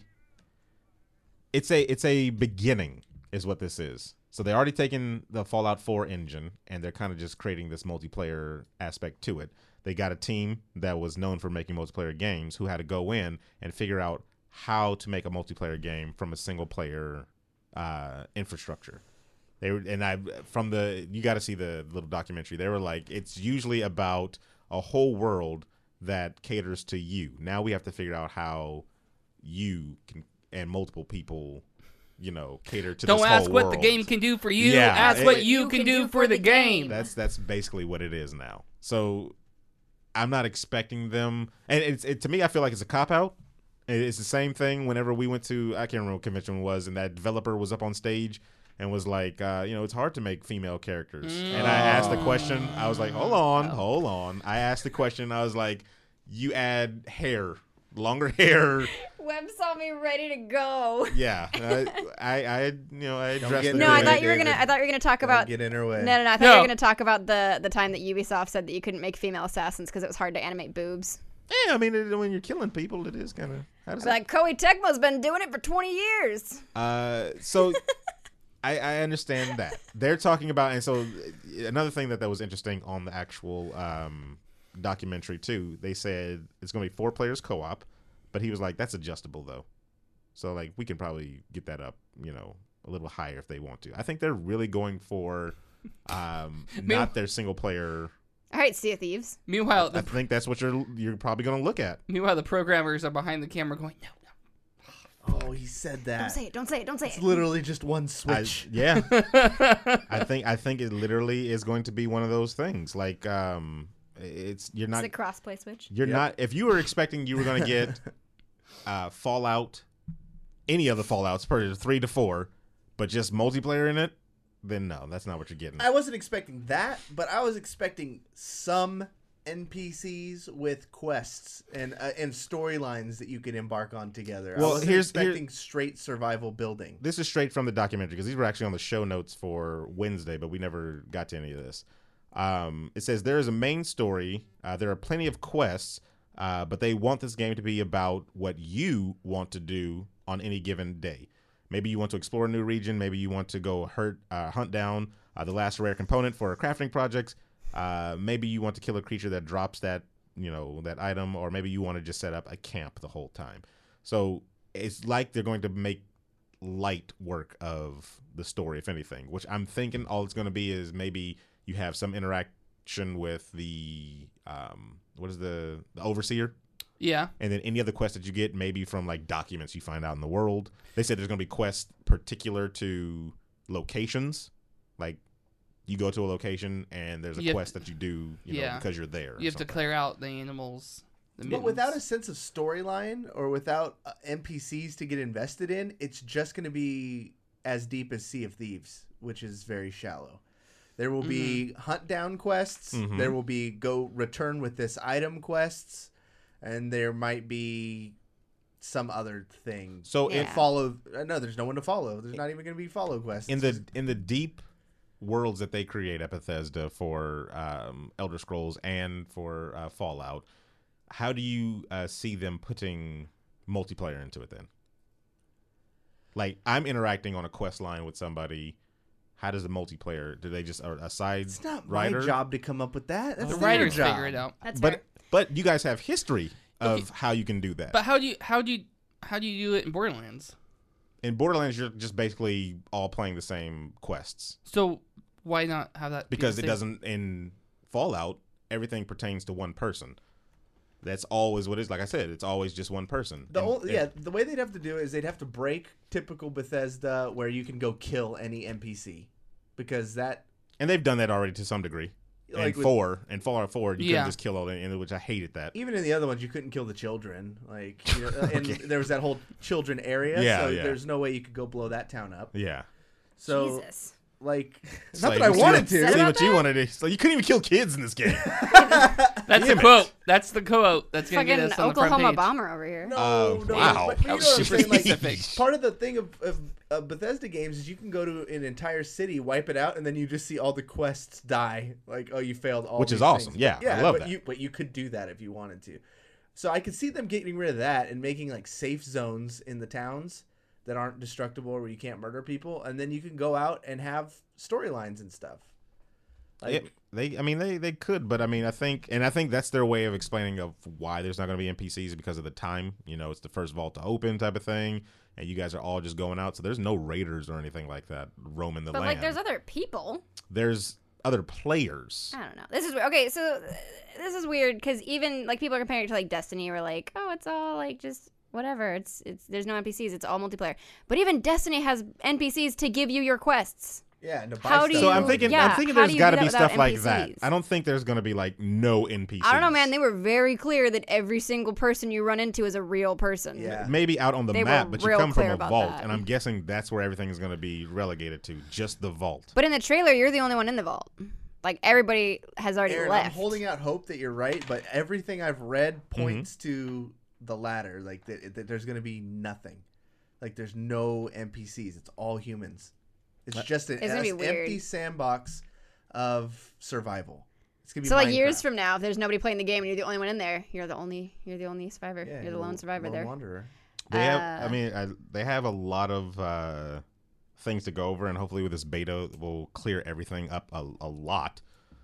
it's a it's a beginning, is what this is. So they already taken the Fallout four engine, and they're kind of just creating this multiplayer aspect to it. They got a team that was known for making multiplayer games who had to go in and figure out how to make a multiplayer game from a single player uh, infrastructure. They were, and I from the you got to see the little documentary. They were like, it's usually about a whole world that caters to you. Now we have to figure out how you can and multiple people, you know, cater to don't this ask whole what world. the game can do for you. Yeah, ask it- what you, can, do, for the game. That's that's basically what it is now. So I'm not expecting them, and it's it, to me, I feel like it's a cop out. It's the same thing whenever we went to I can't remember what convention it was, and that developer was up on stage and was like, uh, you know, it's hard to make female characters. And I asked the question. I was like, hold on, hold on. I asked the question. I was like, you add hair, longer hair. Web saw me ready to go. Yeah, I, I, I you know, I addressed get the in No, her I way, thought you were David. gonna. I thought you were gonna talk Don't about. get in her way. No, no, no. I thought No. you were gonna talk about the the time that Ubisoft said that you couldn't make female assassins because it was hard to animate boobs. Yeah, I mean, it, when you're killing people, it is kind of. How does that? Like Koei Tecmo's been doing it for twenty years. Uh, so I, I understand that they're talking about, and so another thing that that was interesting on the actual um, documentary too. They said it's going to be four players co-op, but he was like, that's adjustable though. So like we can probably get that up, you know, a little higher if they want to. I think they're really going for um, not their single player. All right, Sea of Thieves. Meanwhile, I the, think that's what you're you're probably going to look at. meanwhile, the programmers are behind the camera going, no, no. Oh, he said that. Don't say it. Don't say it. Don't say It's it. literally just one I, switch. yeah. I think I think it literally is going to be one of those things. Like, um, it's you're not It's a crossplay switch. you're Yep. not if you were expecting you were going to get uh, Fallout, any of the Fallouts, per three to four, but just multiplayer in it, then no, that's not what you're getting. I wasn't expecting that, but I was expecting some N P Cs with quests and uh, and storylines that you could embark on together. Well, I wasn't here's- here- expecting straight survival building. This is straight from the documentary because these were actually on the show notes for Wednesday, but we never got to any of this. Um, it says there is a main story. Uh, there are plenty of quests, uh, but they want this game to be about what you want to do on any given day. Maybe you want to explore a new region. Maybe you want to go hurt, uh, hunt down uh, the last rare component for a crafting project. Uh, maybe you want to kill a creature that drops that, you know, that item, or maybe you want to just set up a camp the whole time. So it's like they're going to make light work of the story, if anything, which I'm thinking all it's going to be is maybe you have some interaction with the, um, what is the, the overseer? Yeah. And then any other quests that you get, maybe from like documents you find out in the world. They said there's going to be quests particular to locations. Like you go to a location and there's a You have quest that you do, you know, Yeah. because you're there. or You have to something. clear out the animals. The But without a mutants. sense of storyline or without uh, N P Cs to get invested in, it's just going to be as deep as Sea of Thieves, which is very shallow. There will be hunt down quests. Mhm. There will be go return with this item quests, and there might be some other thing. So Yeah. in, Follow. uh, No, there's no one to follow. There's not even going to be follow quests. in the in the deep worlds that they create at Bethesda for um, Elder Scrolls and for uh, Fallout, how do you uh, see them putting multiplayer into it then? Like, I'm interacting on a quest line with somebody. How does the multiplayer? Do they just are a side It's not writer? my job to come up with that. That's The their writers job. figure it out. That's But fair. but you guys have history of Okay. how you can do that. But how do you how do you how do you do it in Borderlands? In Borderlands, you're just basically all playing the same quests. So why not have that? be Because the it same? doesn't in Fallout, everything pertains to one person. That's always what it is. Like I said, it's always just one person. The And- only, and- yeah, the way they'd have to do it is they'd have to break typical Bethesda where you can go kill any N P C, because that and they've done that already to some degree. like and with- four and Fallout Four, you Yeah. couldn't just kill all the, and which I hated that. even in the other ones you couldn't kill the children, like you know, and Okay. there was that whole children area, Yeah, so yeah. there's no way you could go blow that town up. Yeah, So Jesus. like, It's not like, that I see wanted what- to. Said See about what you that? wanted to. So you couldn't even kill kids in this game. That's the Damn it. quote. That's the quote. That's gonna Fucking get us on the Oklahoma front page. bomber over here. No, Uh, no, wow. but, but you That know was what I'm super saying? Like, specific. part of the thing of, of, of Bethesda games is you can go to an entire city, wipe it out, and then you just see all the quests die. Like, oh, you failed all. Which is these awesome. things. Yeah, I yeah, love but that. You, but you could do that if you wanted to. So I could see them getting rid of that and making like safe zones in the towns that aren't destructible or where you can't murder people, and then you can go out and have storylines and stuff. Like, Yeah, they, I mean, they, they could, but I mean, I think, and I think that's their way of explaining of why there's not going to be N P Cs because of the time. You know, it's the first vault to open type of thing, and you guys are all just going out, so there's no raiders or anything like that roaming the But land. like, there's other people. There's other players. I don't know. This is okay. So uh, this is weird because even like people are comparing it to like Destiny, or like, oh, it's all like just whatever. It's it's there's no N P Cs. It's all multiplayer. But even Destiny has N P Cs to give you your quests. yeah, and to buy How do stuff. So you- I'm thinking, yeah, I'm thinking how there's do you got to do be that without stuff like that. N P Cs? I don't think there's going to be like no N P Cs. I don't know, man. They were very clear that every single person you run into is a real person. Yeah. Maybe out on the They were map, but you real come from clear a about vault, that. and I'm guessing that's where everything is going to be relegated to, just the vault. But in the trailer, you're the only one in the vault. Like everybody has already Aaron, left. I'm holding out hope that you're right, but everything I've read Mm-hmm. points to the latter. Like that, that there's going to be nothing. Like there's no N P Cs. It's all humans. It's just an It's gonna be an weird. empty sandbox of survival. It's gonna be So like years Minecraft. from now, if there's nobody playing the game and you're the only one in there, you're the only you're the only survivor. Yeah, you're the lone survivor lone there. wanderer. They have, I Uh, mean, I, they have a lot of uh, things to go over, and hopefully with this beta, we'll clear everything up a, a lot.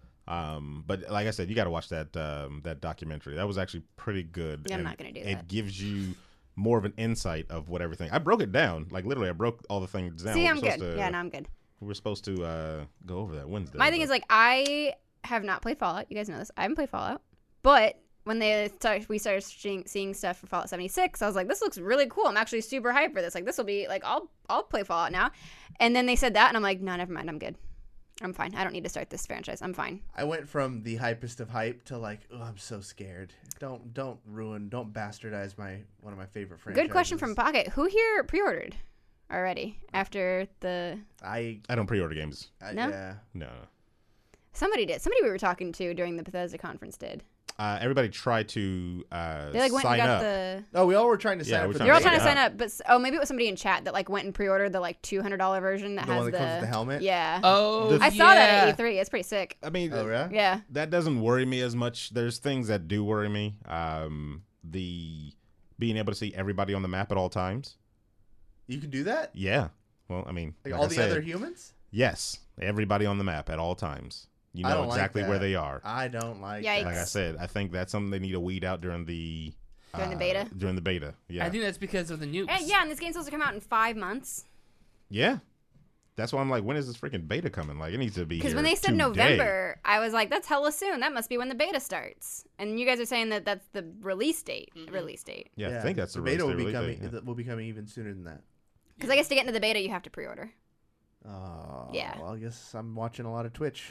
Um, but like I said, you got to watch that um, that documentary. That was actually pretty good. Yeah, I'm and not gonna do It that. gives you more of an insight of what everything. I broke it down, like literally, I broke all the things down. See, We I'm were good. supposed to- Yeah, no, I'm good. We were supposed to uh, go over that Wednesday. My thing but- is like I have not played Fallout. You guys know this. I haven't played Fallout, but when they start, we started seeing, seeing stuff for Fallout seventy-six, I was like, this looks really cool. I'm actually super hyped for this. Like, this will be like, I'll I'll play Fallout now. And then they said that, and I'm like, no, never mind. I'm good. I'm fine. I don't need to start this franchise. I'm fine. I went from the hypest of hype to like, oh, I'm so scared. Don't don't ruin, don't bastardize my one of my favorite franchises. Good question from Pocket. Who here pre-ordered already after the? I I don't pre-order games. I, No? Yeah. No. Somebody did. Somebody we were talking to during the Bethesda conference did. Uh, everybody tried to uh, They like went sign and got up. the. Oh, we all were trying to sign Yeah, up we're for the You're all Yeah. trying to beta. sign up, but s- oh, maybe it was somebody in chat that like went and pre-ordered the like two hundred dollar version that The has one that the, comes with the helmet? Yeah. Oh, I saw that yeah. at E three. It's pretty sick. I mean, Oh, yeah? Yeah. that doesn't worry me as much. There's things that do worry me. Um, the being able to see everybody on the map at all times. You can do that? Yeah. Well, I mean, Like, like all I the said, other humans? Yes, everybody on the map at all times. You I know don't like exactly where that. they are. I don't like Yikes. that. Like I said, I think that's something they need to weed out during the During the uh, beta? During the beta, yeah, I think that's because of the nukes. And yeah, and this game's supposed to come out in five months. yeah. That's why I'm like, when is this freaking beta coming? Like, it needs to be Because here when they said today. November, I was like, that's hella soon. That must be when the beta starts. And you guys are saying that that's the release date. Release date. Yeah, I think that's the the beta will release be date, coming. yeah. th- Will be coming even sooner than that. Because I guess to get into the beta, you have to pre-order. Oh, Yeah. Well, I guess I'm watching a lot of Twitch.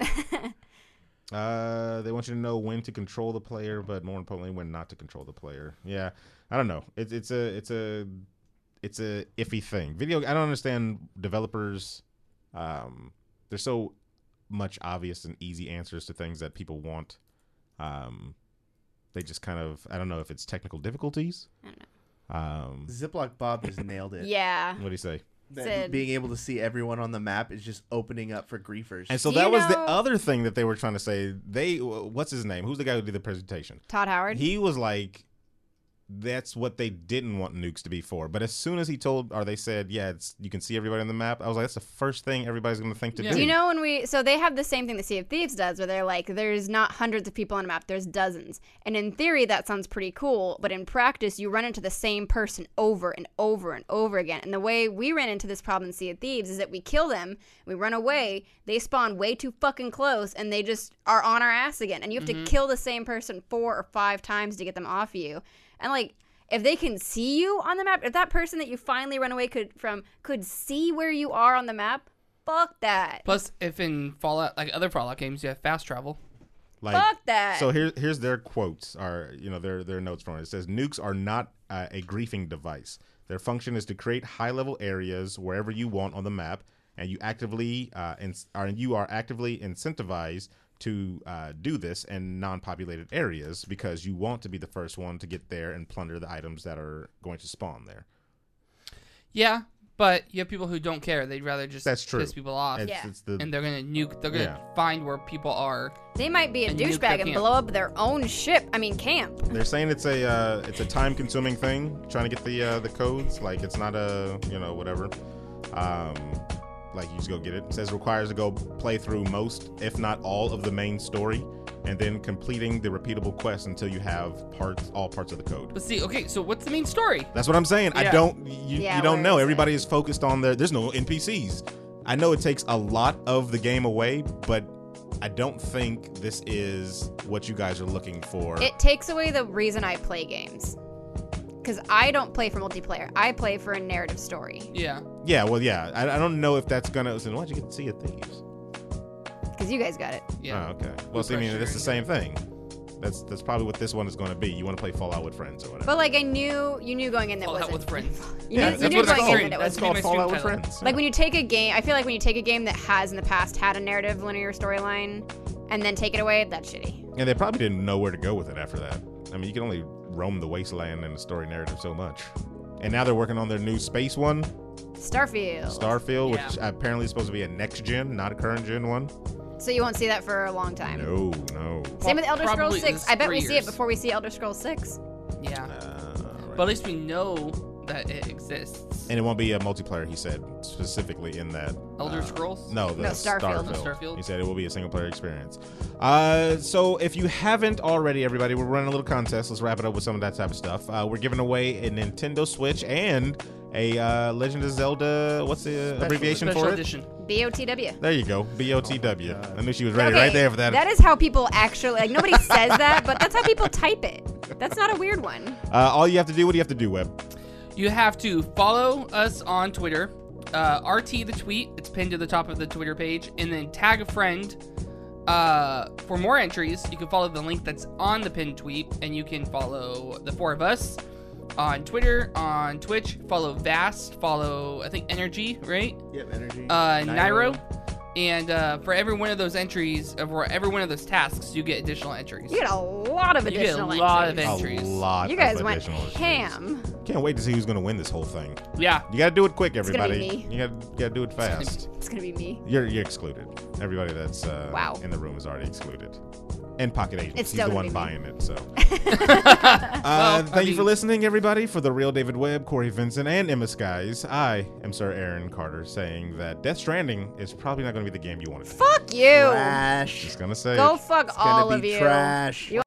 Uh, they want you to know when to control the player, but more importantly, when not to control the player. Yeah, I don't know. It's it's a it's a it's a iffy thing. Video. I don't understand developers. Um, there's so much obvious and easy answers to things that people want. Um, they just kind of. I don't know if it's technical difficulties. I don't know. Um, Ziploc Bob just nailed it. Yeah. what do you say? That Said- being able to see everyone on the map is just opening up for griefers. And so Do that you was the know- other thing that they were trying to say. They what's his name? Who's the guy who did the presentation? Todd Howard. He was like, that's what they didn't want nukes to be for. But as soon as he told, or they said, yeah, it's you can see everybody on the map, I was like, that's the first thing everybody's going to think to Yeah. do. Do you know when we so they have the same thing the Sea of Thieves does where they're like there's not hundreds of people on a map, there's dozens. And in theory that sounds pretty cool, but in practice you run into the same person over and over and over again. And the way we ran into this problem in Sea of Thieves is that we kill them, we run away, they spawn way too fucking close and they just are on our ass again. And you have Mm-hmm. to kill the same person four or five times to get them off you. And like if they can see you on the map, if that person that you finally run away could from could see where you are on the map, fuck that. Plus, if in Fallout, like other Fallout games, you have fast travel. Like, Fuck that. So here, here's their quotes, or you know, their their notes from it. It says, "Nukes are not uh, a griefing device. Their function is to create high-level areas wherever you want on the map, and you actively uh, in, are you are actively incentivized to uh, do this in non-populated areas because you want to be the first one to get there and plunder the items that are going to spawn there." Yeah, but you have people who don't care. They'd rather just That's true. piss people off. It's, Yeah. it's the And they're going to nuke. They're going to Yeah. find where people are. They might be a And nuke their douchebag and camp. blow up their own ship. I mean, camp. They're saying it's a uh, it's a time consuming thing trying to get the uh, the codes. Like it's not a you know whatever. Um, like you just go get it. It says requires to go play through most, if not all, of the main story, and then completing the repeatable quest until you have parts all parts of the code. But see, okay, so what's the main story? That's what I'm saying. I Yeah. don't you, Yeah, you don't where know. is it? Everybody is focused on their. There's no N P Cs. I know it takes a lot of the game away, but I don't think this is what you guys are looking for. It takes away the reason I play games. Because I don't play for multiplayer. I play for a narrative story. Yeah. Yeah, well, yeah. I, I don't know if that's gonna. So why'd you get to see a thieves? Because you guys got it. Yeah. Oh, okay. Well, see, I mean, pressure it's the same thing. That's that's probably what this one is going to be. You want to play Fallout with friends or whatever. But like I knew, you knew going in that Fallout wasn't. with friends. You yeah, knew, you that's knew what it's going called. in that it That's wasn't. gonna called be my Fallout with stream friends. Like when you take a game, I feel like when you take a game that has in the past had a narrative linear storyline, and then take it away, that's shitty. And they probably didn't know where to go with it after that. I mean, you can only roam the wasteland and the story narrative so much. And now they're working on their new space one, Starfield. Starfield, Yeah. which apparently is supposed to be a next gen, not a current gen one. So you won't see that for a long time. No, no. Same with Elder Scrolls Probably six. is I bet we three see it years. before we see Elder Scrolls six. Yeah. Uh, right. But at least we know that it exists. And it won't be a multiplayer, he said, specifically in that. Elder uh, Scrolls? No, the No, Starfield. Oh, Starfield. He said it will be a single player experience. Uh, so if you haven't already, everybody, we're running a little contest. Let's wrap it up with some of that type of stuff. Uh, we're giving away a Nintendo Switch and a uh, Legend of Zelda. What's the uh, abbreviation Special for it? edition. B O T W. There you go, B O T W. God. I knew she was ready Okay, right there for that. That is how people actually like. Nobody says that, but that's how people type it. That's not a weird one. Uh, all you have to do, what do you have to do, Webb? You have to follow us on Twitter. Uh, R T the tweet. It's pinned to the top of the Twitter page. And then tag a friend. Uh, for more entries, you can follow the link that's on the pinned tweet. And you can follow the four of us on Twitter, on Twitch. Follow Vast. Follow, I think, Energy, right? Yep, energy. Uh, Nairo. And uh, for every one of those entries, or for every one of those tasks, you get additional entries. You get a lot of You get a additional lot of entries. entries. A lot. You guys of went additional entries. ham. Can't wait to see who's gonna win this whole thing. Yeah. You gotta do it quick, gonna be everybody. me. You gotta, you gotta do it fast. It's gonna be me. You're you're excluded. Everybody that's uh, Wow. in the room is already excluded. And Pocket Agents. It's He's still the gonna one be me. buying it. So. Well, uh, I thank you mean- for listening, everybody. For the real David Webb, Corey Vincent, and Emma Skies, I am Sir Aaron Carter, saying that Death Stranding is probably not going to be the game you want to. Fuck you. Trash. Just gonna say. Go it. fuck It's gonna all be of you. trash. You